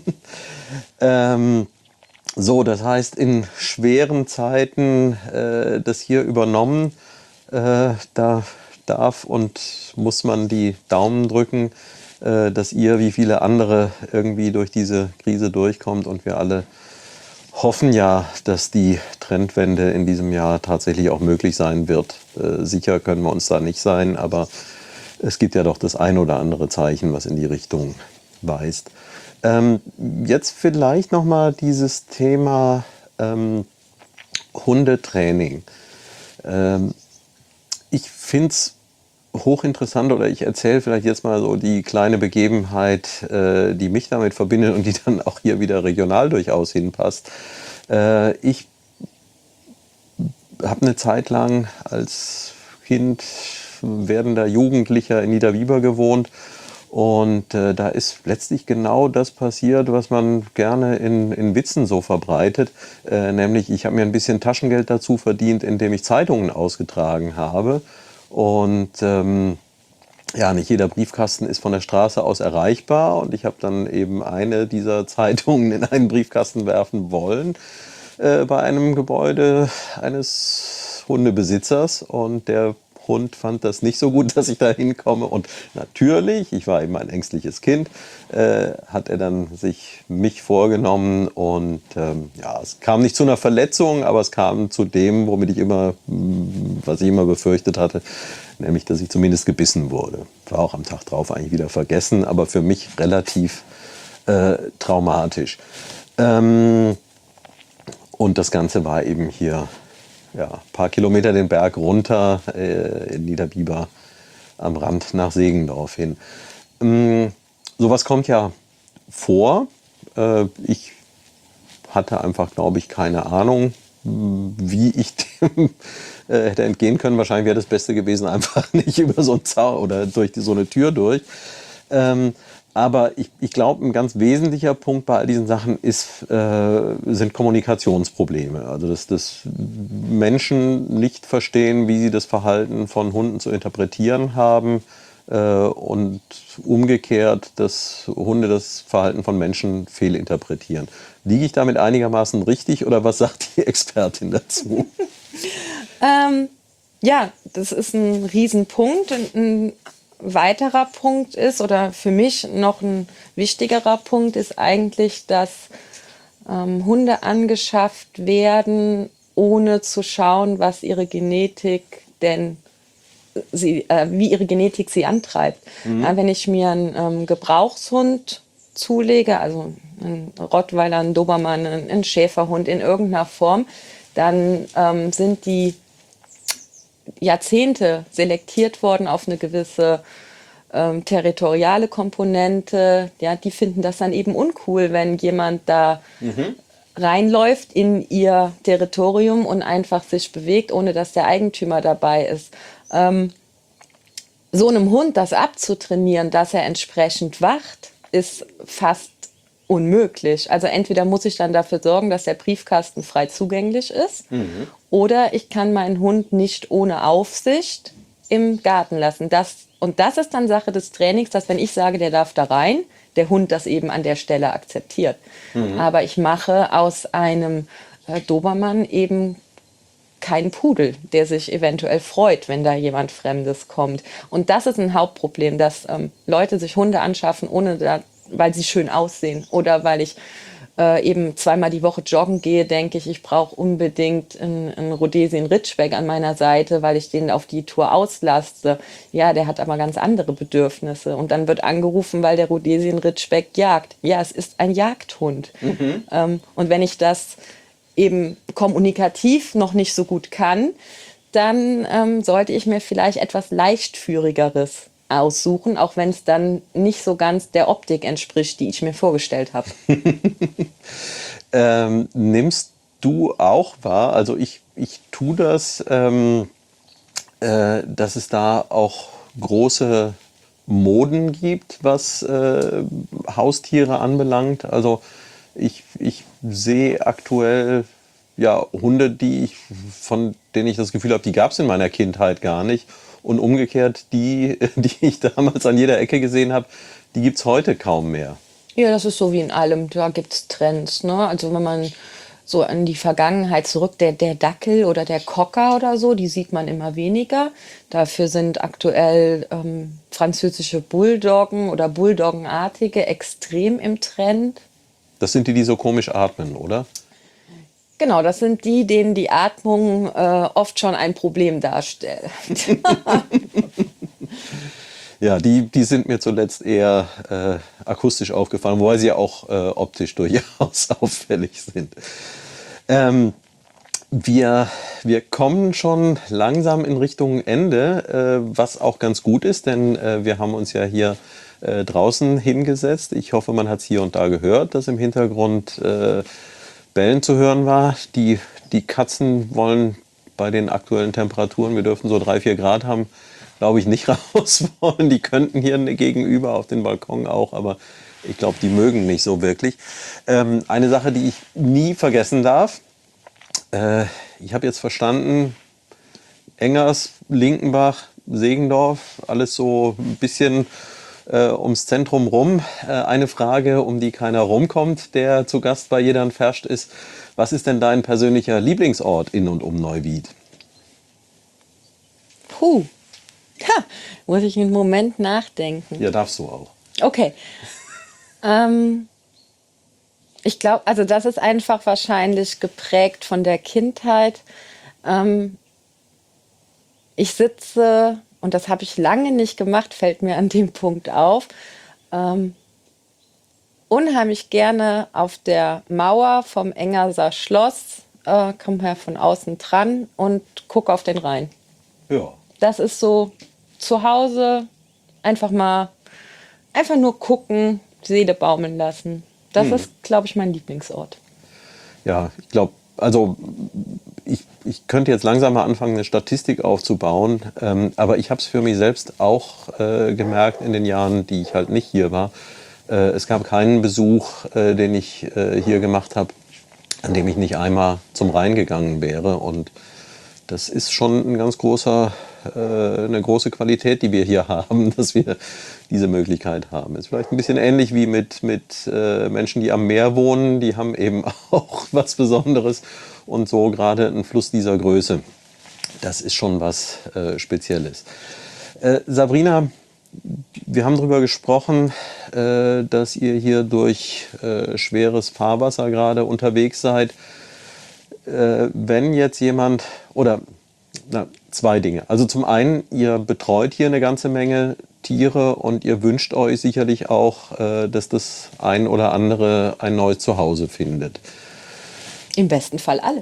ähm, so, das heißt, in schweren Zeiten äh, das hier übernommen, äh, da darf und muss man die Daumen drücken, äh, dass ihr wie viele andere irgendwie durch diese Krise durchkommt, und wir alle hoffen ja, dass die Trendwende in diesem Jahr tatsächlich auch möglich sein wird. Äh, sicher können wir uns da nicht sein, aber es gibt ja doch das ein oder andere Zeichen, was in die Richtung weist. Ähm, jetzt vielleicht noch mal dieses Thema ähm, Hundetraining. Ähm, ich finde es hochinteressant, oder ich erzähle vielleicht jetzt mal so die kleine Begebenheit, äh, die mich damit verbindet und die dann auch hier wieder regional durchaus hinpasst. Äh, ich habe eine Zeit lang als Kind, werdender Jugendlicher in Niederwieber gewohnt. Und äh, da ist letztlich genau das passiert, was man gerne in, in Witzen so verbreitet. Äh, nämlich, ich habe mir ein bisschen Taschengeld dazu verdient, indem ich Zeitungen ausgetragen habe. Und ähm, ja, nicht jeder Briefkasten ist von der Straße aus erreichbar. Und ich habe dann eben eine dieser Zeitungen in einen Briefkasten werfen wollen äh, bei einem Gebäude eines Hundebesitzers. Und der Hund fand das nicht so gut, dass ich da hinkomme. Und natürlich, ich war eben ein ängstliches Kind, äh, hat er dann sich mich vorgenommen. Und ähm, ja, es kam nicht zu einer Verletzung, aber es kam zu dem, womit ich immer, was ich immer befürchtet hatte, nämlich, dass ich zumindest gebissen wurde. War auch am Tag drauf eigentlich wieder vergessen, aber für mich relativ äh, traumatisch. Ähm, und das Ganze war eben hier, ja, ein paar Kilometer den Berg runter, äh, in Niederbiber am Rand nach Segendorf hin. Ähm, sowas kommt ja vor. Äh, ich hatte einfach, glaube ich, keine Ahnung, wie ich dem äh, hätte entgehen können. Wahrscheinlich wäre das Beste gewesen, einfach nicht über so einen Zaun oder durch die, so eine Tür durch. Ähm, Aber ich, ich glaube, ein ganz wesentlicher Punkt bei all diesen Sachen ist, äh, sind Kommunikationsprobleme. Also, dass, dass Menschen nicht verstehen, wie sie das Verhalten von Hunden zu interpretieren haben, äh, und umgekehrt, dass Hunde das Verhalten von Menschen fehlinterpretieren. Liege ich damit einigermaßen richtig, oder was sagt die Expertin dazu? ähm, ja, das ist ein Riesenpunkt. Ein weiterer Punkt ist, oder für mich noch ein wichtigerer Punkt ist eigentlich, dass ähm, Hunde angeschafft werden, ohne zu schauen, was ihre Genetik denn sie, äh, wie ihre Genetik sie antreibt. Mhm. Ja, wenn ich mir einen ähm, Gebrauchshund zulege, also einen Rottweiler, einen Dobermann, einen, einen Schäferhund in irgendeiner Form, dann ähm, sind die Jahrzehnte selektiert worden auf eine gewisse ähm, territoriale Komponente. Ja, die finden das dann eben uncool, wenn jemand da mhm. reinläuft in ihr Territorium und einfach sich bewegt, ohne dass der Eigentümer dabei ist. Ähm, so einem Hund das abzutrainieren, dass er entsprechend wacht, ist fast unmöglich. Also entweder muss ich dann dafür sorgen, dass der Briefkasten frei zugänglich ist, mhm. oder ich kann meinen Hund nicht ohne Aufsicht im Garten lassen. Das, und das ist dann Sache des Trainings, dass wenn ich sage, der darf da rein, der Hund das eben an der Stelle akzeptiert. Mhm. Aber ich mache aus einem äh, Dobermann eben keinen Pudel, der sich eventuell freut, wenn da jemand Fremdes kommt. Und das ist ein Hauptproblem, dass ähm, Leute sich Hunde anschaffen, ohne da, weil sie schön aussehen, oder weil ich äh, eben zweimal die Woche joggen gehe, denke ich, ich brauche unbedingt einen, einen Rhodesian Ridgeback an meiner Seite, weil ich den auf die Tour auslaste. Ja, der hat aber ganz andere Bedürfnisse. Und dann wird angerufen, weil der Rhodesian Ridgeback jagt. Ja, es ist ein Jagdhund. Mhm. Ähm, und wenn ich das eben kommunikativ noch nicht so gut kann, dann ähm, sollte ich mir vielleicht etwas leichtführigeres aussuchen, auch wenn es dann nicht so ganz der Optik entspricht, die ich mir vorgestellt habe. ähm, nimmst du auch wahr, also ich, ich tue das, ähm, äh, dass es da auch große Moden gibt, was äh, Haustiere anbelangt. Also ich, ich sehe aktuell ja, Hunde, die ich, von denen ich das Gefühl habe, die gab es in meiner Kindheit gar nicht. Und umgekehrt, die, die ich damals an jeder Ecke gesehen habe, die gibt es heute kaum mehr. Ja, das ist so wie in allem, da gibt es Trends. Ne? Also wenn man so an die Vergangenheit zurück, der, der Dackel oder der Cocker oder so, die sieht man immer weniger. Dafür sind aktuell ähm, französische Bulldoggen oder Bulldoggenartige extrem im Trend. Das sind die, die so komisch atmen, oder? Genau, das sind die, denen die Atmung äh, oft schon ein Problem darstellt. Ja, die, die sind mir zuletzt eher äh, akustisch aufgefallen, wobei sie ja auch äh, optisch durchaus auffällig sind. Ähm, wir, wir kommen schon langsam in Richtung Ende, äh, was auch ganz gut ist, denn äh, wir haben uns ja hier äh, draußen hingesetzt. Ich hoffe, man hat es hier und da gehört, dass im Hintergrund äh, Bellen zu hören war. Die, die Katzen wollen bei den aktuellen Temperaturen, wir dürften so drei, vier Grad haben, glaube ich, nicht raus wollen. Die könnten hier gegenüber auf den Balkon auch, aber ich glaube, die mögen nicht so wirklich. Ähm, eine Sache, die ich nie vergessen darf, äh, ich habe jetzt verstanden, Engers, Linkenbach, Segendorf, alles so ein bisschen äh, ums Zentrum rum. Äh, eine Frage, um die keiner rumkommt, der zu Gast bei Jedern Ferscht ist. Was ist denn dein persönlicher Lieblingsort in und um Neuwied? Puh. Ha, muss ich einen Moment nachdenken. Ja, darfst du auch. Okay. ähm, ich glaube, also das ist einfach wahrscheinlich geprägt von der Kindheit. Ähm, ich sitze, und das habe ich lange nicht gemacht, fällt mir an dem Punkt auf, ähm, unheimlich gerne auf der Mauer vom Engerser Schloss, äh, komme her von außen dran und gucke auf den Rhein. Ja. Das ist so zu Hause, einfach mal, einfach nur gucken, Seele baumeln lassen. Das Hm. ist, glaube ich, mein Lieblingsort. Ja, ich glaube, also ich, ich könnte jetzt langsam mal anfangen, eine Statistik aufzubauen, ähm, aber ich habe es für mich selbst auch äh, gemerkt in den Jahren, die ich halt nicht hier war. Äh, es gab keinen Besuch, äh, den ich äh, hier gemacht habe, an dem ich nicht einmal zum Rhein gegangen wäre. Und das ist schon ein ganz großer, äh, eine große Qualität, die wir hier haben, dass wir diese Möglichkeit haben. Ist vielleicht ein bisschen ähnlich wie mit, mit äh, Menschen, die am Meer wohnen. Die haben eben auch was Besonderes. Und so gerade ein Fluss dieser Größe, das ist schon was äh, Spezielles. Äh, Sabrina, wir haben darüber gesprochen, äh, dass ihr hier durch äh, schweres Fahrwasser gerade unterwegs seid. Äh, wenn jetzt jemand, oder na, zwei Dinge. Also zum einen, ihr betreut hier eine ganze Menge Tiere und ihr wünscht euch sicherlich auch, äh, dass das ein oder andere ein neues Zuhause findet. Im besten Fall alle.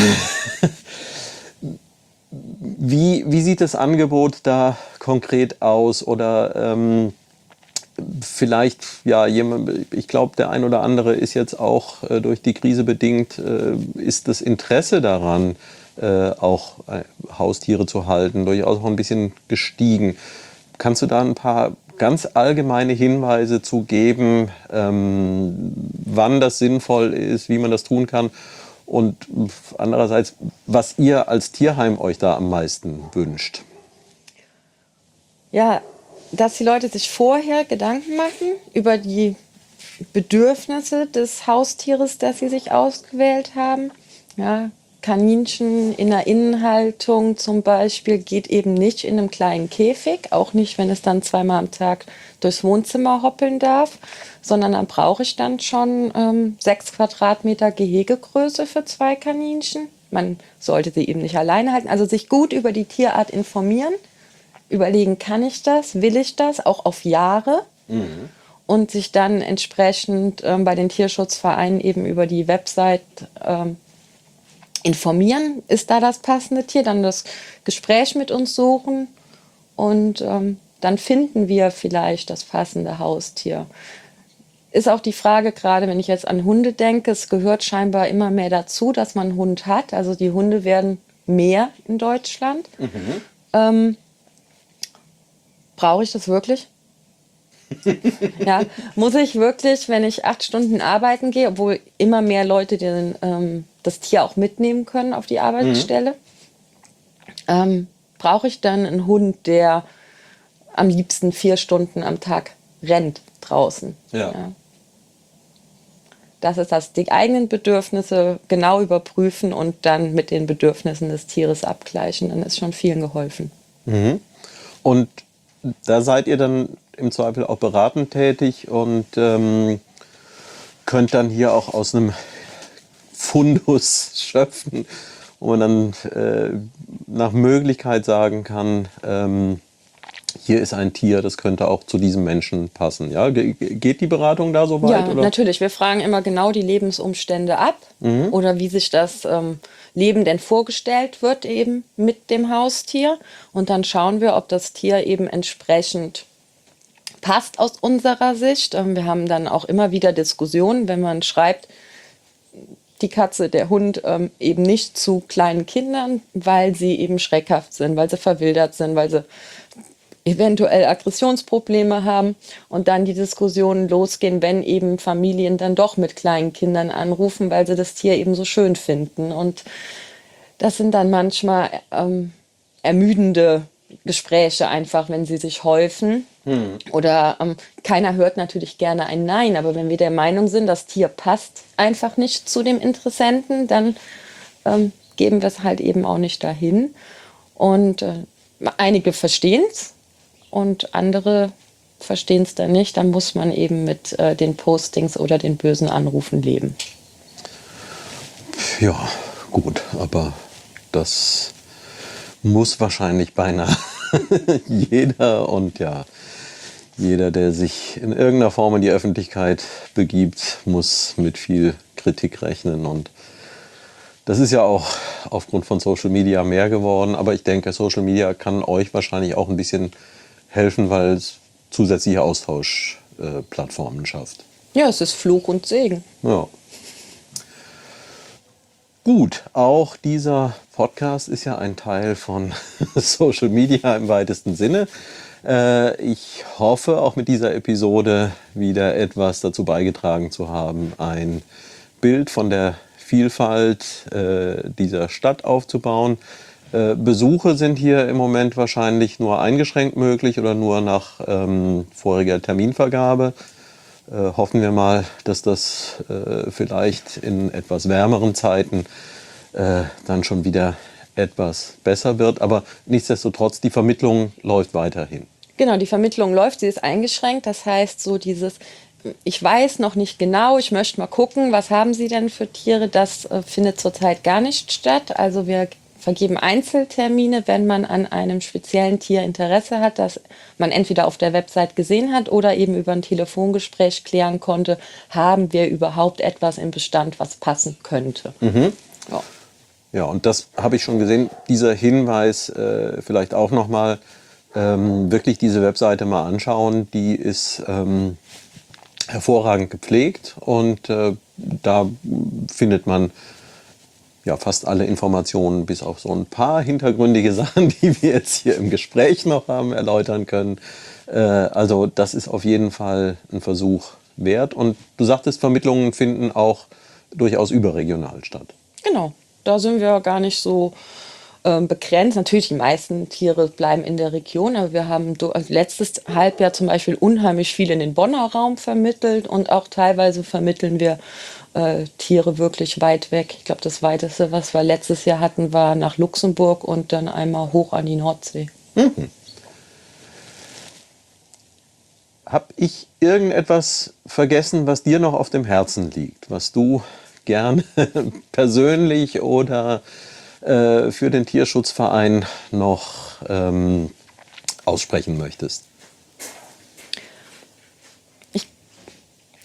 Wie, wie sieht das Angebot da konkret aus? Oder ähm, vielleicht, ja, jemand, ich glaube, der ein oder andere ist jetzt auch äh, durch die Krise bedingt, äh, ist das Interesse daran, äh, auch äh, Haustiere zu halten, durchaus auch ein bisschen gestiegen. Kannst du da ein paar ganz allgemeine Hinweise zu geben, ähm, wann das sinnvoll ist, wie man das tun kann? Und andererseits, was ihr als Tierheim euch da am meisten wünscht? Ja, dass die Leute sich vorher Gedanken machen über die Bedürfnisse des Haustieres, das sie sich ausgewählt haben. Ja, Kaninchen in der Innenhaltung zum Beispiel geht eben nicht in einem kleinen Käfig, auch nicht, wenn es dann zweimal am Tag durchs Wohnzimmer hoppeln darf, sondern dann brauche ich dann schon ähm, sechs Quadratmeter Gehegegröße für zwei Kaninchen. Man sollte sie eben nicht alleine halten, also sich gut über die Tierart informieren, überlegen, kann ich das, will ich das, auch auf Jahre. Mhm. Und sich dann entsprechend ähm, bei den Tierschutzvereinen eben über die Website ähm, informieren, ist da das passende Tier, dann das Gespräch mit uns suchen und ähm, dann finden wir vielleicht das passende Haustier. Ist auch die Frage, gerade wenn ich jetzt an Hunde denke, es gehört scheinbar immer mehr dazu, dass man einen Hund hat. Also die Hunde werden mehr in Deutschland. Mhm. Ähm, brauche ich das wirklich? Ja, muss ich wirklich, wenn ich acht Stunden arbeiten gehe, obwohl immer mehr Leute den, ähm, das Tier auch mitnehmen können auf die Arbeitsstelle, mhm. ähm, brauche ich dann einen Hund, der am liebsten vier Stunden am Tag rennt draußen. Ja. Ja. Das ist das, die eigenen Bedürfnisse genau überprüfen und dann mit den Bedürfnissen des Tieres abgleichen. Dann ist schon vielen geholfen. Mhm. Und da seid ihr dann im Zweifel auch beratend tätig und ähm, könnt dann hier auch aus einem Fundus schöpfen, wo man dann äh, nach Möglichkeit sagen kann, ähm, hier ist ein Tier, das könnte auch zu diesem Menschen passen. Ja? Ge- geht die Beratung da so weit? Ja, oder? Natürlich. Wir fragen immer genau die Lebensumstände ab mhm. oder wie sich das ähm, Leben denn vorgestellt wird eben mit dem Haustier. Und dann schauen wir, ob das Tier eben entsprechend passt aus unserer Sicht. Ähm, wir haben dann auch immer wieder Diskussionen, wenn man schreibt, die Katze, der Hund ähm, eben nicht zu kleinen Kindern, weil sie eben schreckhaft sind, weil sie verwildert sind, weil sie eventuell Aggressionsprobleme haben und dann die Diskussionen losgehen, wenn eben Familien dann doch mit kleinen Kindern anrufen, weil sie das Tier eben so schön finden. Und das sind dann manchmal ähm, ermüdende Gespräche einfach, wenn sie sich häufen. Hm. Oder ähm, keiner hört natürlich gerne ein Nein, aber wenn wir der Meinung sind, das Tier passt einfach nicht zu dem Interessenten, dann ähm, geben wir es halt eben auch nicht dahin. Und äh, einige verstehen es. Und andere verstehen es dann nicht. Dann muss man eben mit äh, den Postings oder den bösen Anrufen leben. Ja, gut, aber das muss wahrscheinlich beinahe jeder und ja, jeder, der sich in irgendeiner Form in die Öffentlichkeit begibt, muss mit viel Kritik rechnen. Und das ist ja auch aufgrund von Social Media mehr geworden. Aber ich denke, Social Media kann euch wahrscheinlich auch ein bisschen helfen, weil es zusätzliche Austauschplattformen äh, schafft. Ja, es ist Fluch und Segen. Ja. Gut, auch dieser Podcast ist ja ein Teil von Social Media im weitesten Sinne. Äh, ich hoffe, auch mit dieser Episode wieder etwas dazu beigetragen zu haben, ein Bild von der Vielfalt äh, dieser Stadt aufzubauen. Besuche sind hier im Moment wahrscheinlich nur eingeschränkt möglich oder nur nach ähm, voriger Terminvergabe. Äh, hoffen wir mal, dass das äh, vielleicht in etwas wärmeren Zeiten äh, dann schon wieder etwas besser wird. Aber nichtsdestotrotz, die Vermittlung läuft weiterhin. Genau, die Vermittlung läuft, sie ist eingeschränkt. Das heißt, so dieses, ich weiß noch nicht genau, ich möchte mal gucken, was haben Sie denn für Tiere, das äh, findet zurzeit gar nicht statt. Also wir vergeben Einzeltermine, wenn man an einem speziellen Tier Interesse hat, das man entweder auf der Website gesehen hat oder eben über ein Telefongespräch klären konnte, haben wir überhaupt etwas im Bestand, was passen könnte. Mhm. Ja. Ja, und das habe ich schon gesehen. Dieser Hinweis äh, vielleicht auch nochmal, ähm, wirklich diese Webseite mal anschauen. Die ist ähm, hervorragend gepflegt und äh, da findet man ja, fast alle Informationen, bis auf so ein paar hintergründige Sachen, die wir jetzt hier im Gespräch noch haben erläutern können. Äh, also das ist auf jeden Fall ein Versuch wert. Und du sagtest, Vermittlungen finden auch durchaus überregional statt. Genau, da sind wir gar nicht so äh, begrenzt. Natürlich, die meisten Tiere bleiben in der Region, aber wir haben do- also letztes Halbjahr zum Beispiel unheimlich viel in den Bonner Raum vermittelt und auch teilweise vermitteln wir Äh, Tiere wirklich weit weg. Ich glaube, das weiteste, was wir letztes Jahr hatten, war nach Luxemburg und dann einmal hoch an die Nordsee. Mhm. Hab ich irgendetwas vergessen, was dir noch auf dem Herzen liegt, was du gerne persönlich oder äh, für den Tierschutzverein noch ähm, aussprechen möchtest?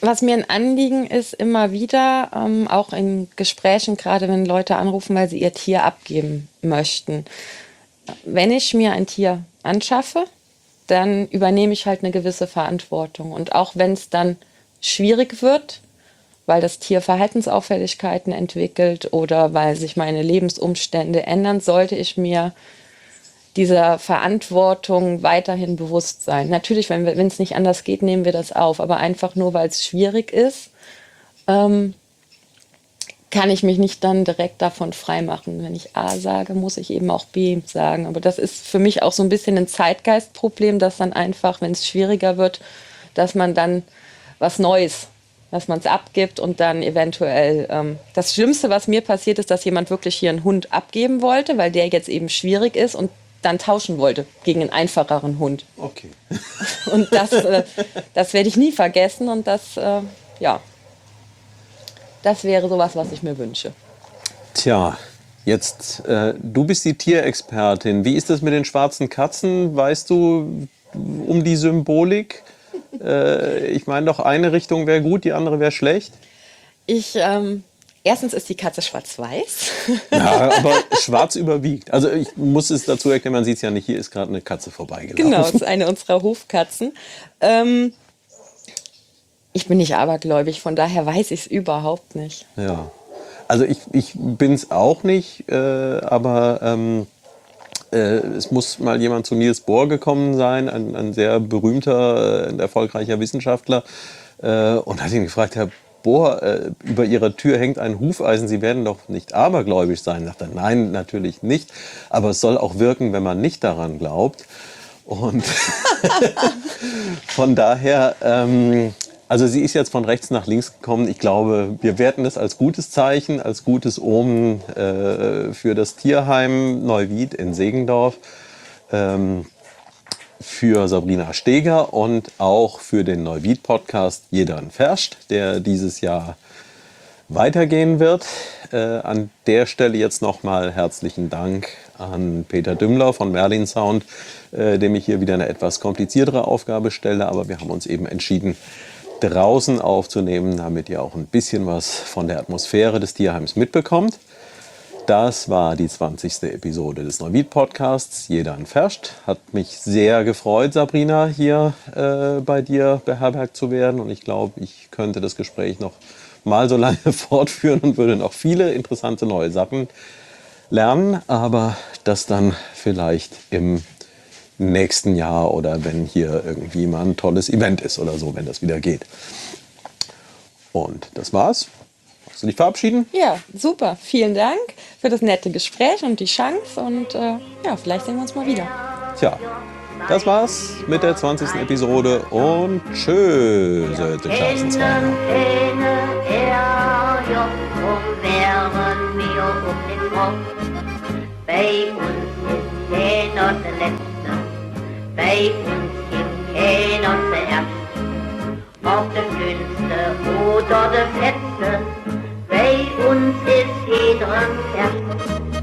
was mir ein Anliegen ist, immer wieder, ähm, auch in Gesprächen, gerade wenn Leute anrufen, weil sie ihr Tier abgeben möchten. Wenn ich mir ein Tier anschaffe, dann übernehme ich halt eine gewisse Verantwortung. Und auch wenn es dann schwierig wird, weil das Tier Verhaltensauffälligkeiten entwickelt oder weil sich meine Lebensumstände ändern, sollte ich mir dieser Verantwortung weiterhin bewusst sein. Natürlich, wenn wenn es nicht anders geht, nehmen wir das auf. Aber einfach nur, weil es schwierig ist, ähm, kann ich mich nicht dann direkt davon freimachen. Wenn ich A sage, muss ich eben auch B sagen. Aber das ist für mich auch so ein bisschen ein Zeitgeistproblem, dass dann einfach, wenn es schwieriger wird, dass man dann was Neues, dass man es abgibt und dann eventuell, ähm, das Schlimmste, was mir passiert ist, dass jemand wirklich hier einen Hund abgeben wollte, weil der jetzt eben schwierig ist und dann tauschen wollte gegen einen einfacheren Hund. Okay. Und das, äh, das werde ich nie vergessen und das, äh, ja, das wäre sowas, was ich mir wünsche. Tja, jetzt, äh, du bist die Tierexpertin. Wie ist das mit den schwarzen Katzen? Weißt du um die Symbolik? Äh, ich meine doch, eine Richtung wäre gut, die andere wäre schlecht. Ich, ähm, erstens ist die Katze schwarz-weiß. Ja, aber schwarz überwiegt. Also ich muss es dazu erklären, man sieht es ja nicht, hier ist gerade eine Katze vorbeigelaufen. Genau, das ist eine unserer Hofkatzen. Ähm, ich bin nicht abergläubig, von daher weiß ich es überhaupt nicht. Ja, also ich, ich bin es auch nicht, äh, aber ähm, äh, es muss mal jemand zu Niels Bohr gekommen sein, ein, ein sehr berühmter, äh, erfolgreicher Wissenschaftler, äh, und hat ihn gefragt, Herr Bohr, äh, über Ihrer Tür hängt ein Hufeisen, Sie werden doch nicht abergläubisch sein. Sagt er, nein, natürlich nicht, aber es soll auch wirken, wenn man nicht daran glaubt. Und von daher... Ähm, Also sie ist jetzt von rechts nach links gekommen. Ich glaube, wir werten das als gutes Zeichen, als gutes Omen äh, für das Tierheim Neuwied in Segendorf, ähm, für Sabrina Steger und auch für den Neuwied-Podcast Jedern Ferscht, der dieses Jahr weitergehen wird. Äh, an der Stelle jetzt nochmal herzlichen Dank an Peter Dümmler von Merlin Sound, äh, dem ich hier wieder eine etwas kompliziertere Aufgabe stelle. Aber wir haben uns eben entschieden, draußen aufzunehmen, damit ihr auch ein bisschen was von der Atmosphäre des Tierheims mitbekommt. Das war die zwanzigste Episode des Neuwied-Podcasts Jedern Ferscht. Hat mich sehr gefreut, Sabrina, hier äh, bei dir beherbergt zu werden. Und ich glaube, ich könnte das Gespräch noch mal so lange fortführen und würde noch viele interessante neue Sachen lernen. Aber das dann vielleicht im nächsten Jahr oder wenn hier irgendwie mal ein tolles Event ist oder so, wenn das wieder geht. Und das war's. Magst du dich verabschieden? Ja, super. Vielen Dank für das nette Gespräch und die Chance. Und äh, ja, vielleicht sehen wir uns mal wieder. Tja, das war's mit der zwanzigsten Episode und tschüss. Kennen keine R J und wären wir um den Kopf. Bei uns ist keiner der Letzte. Bei uns gibt keiner zuerst, ob der Schönste oder der Fetzte, bei uns ist jeder ein Pferd.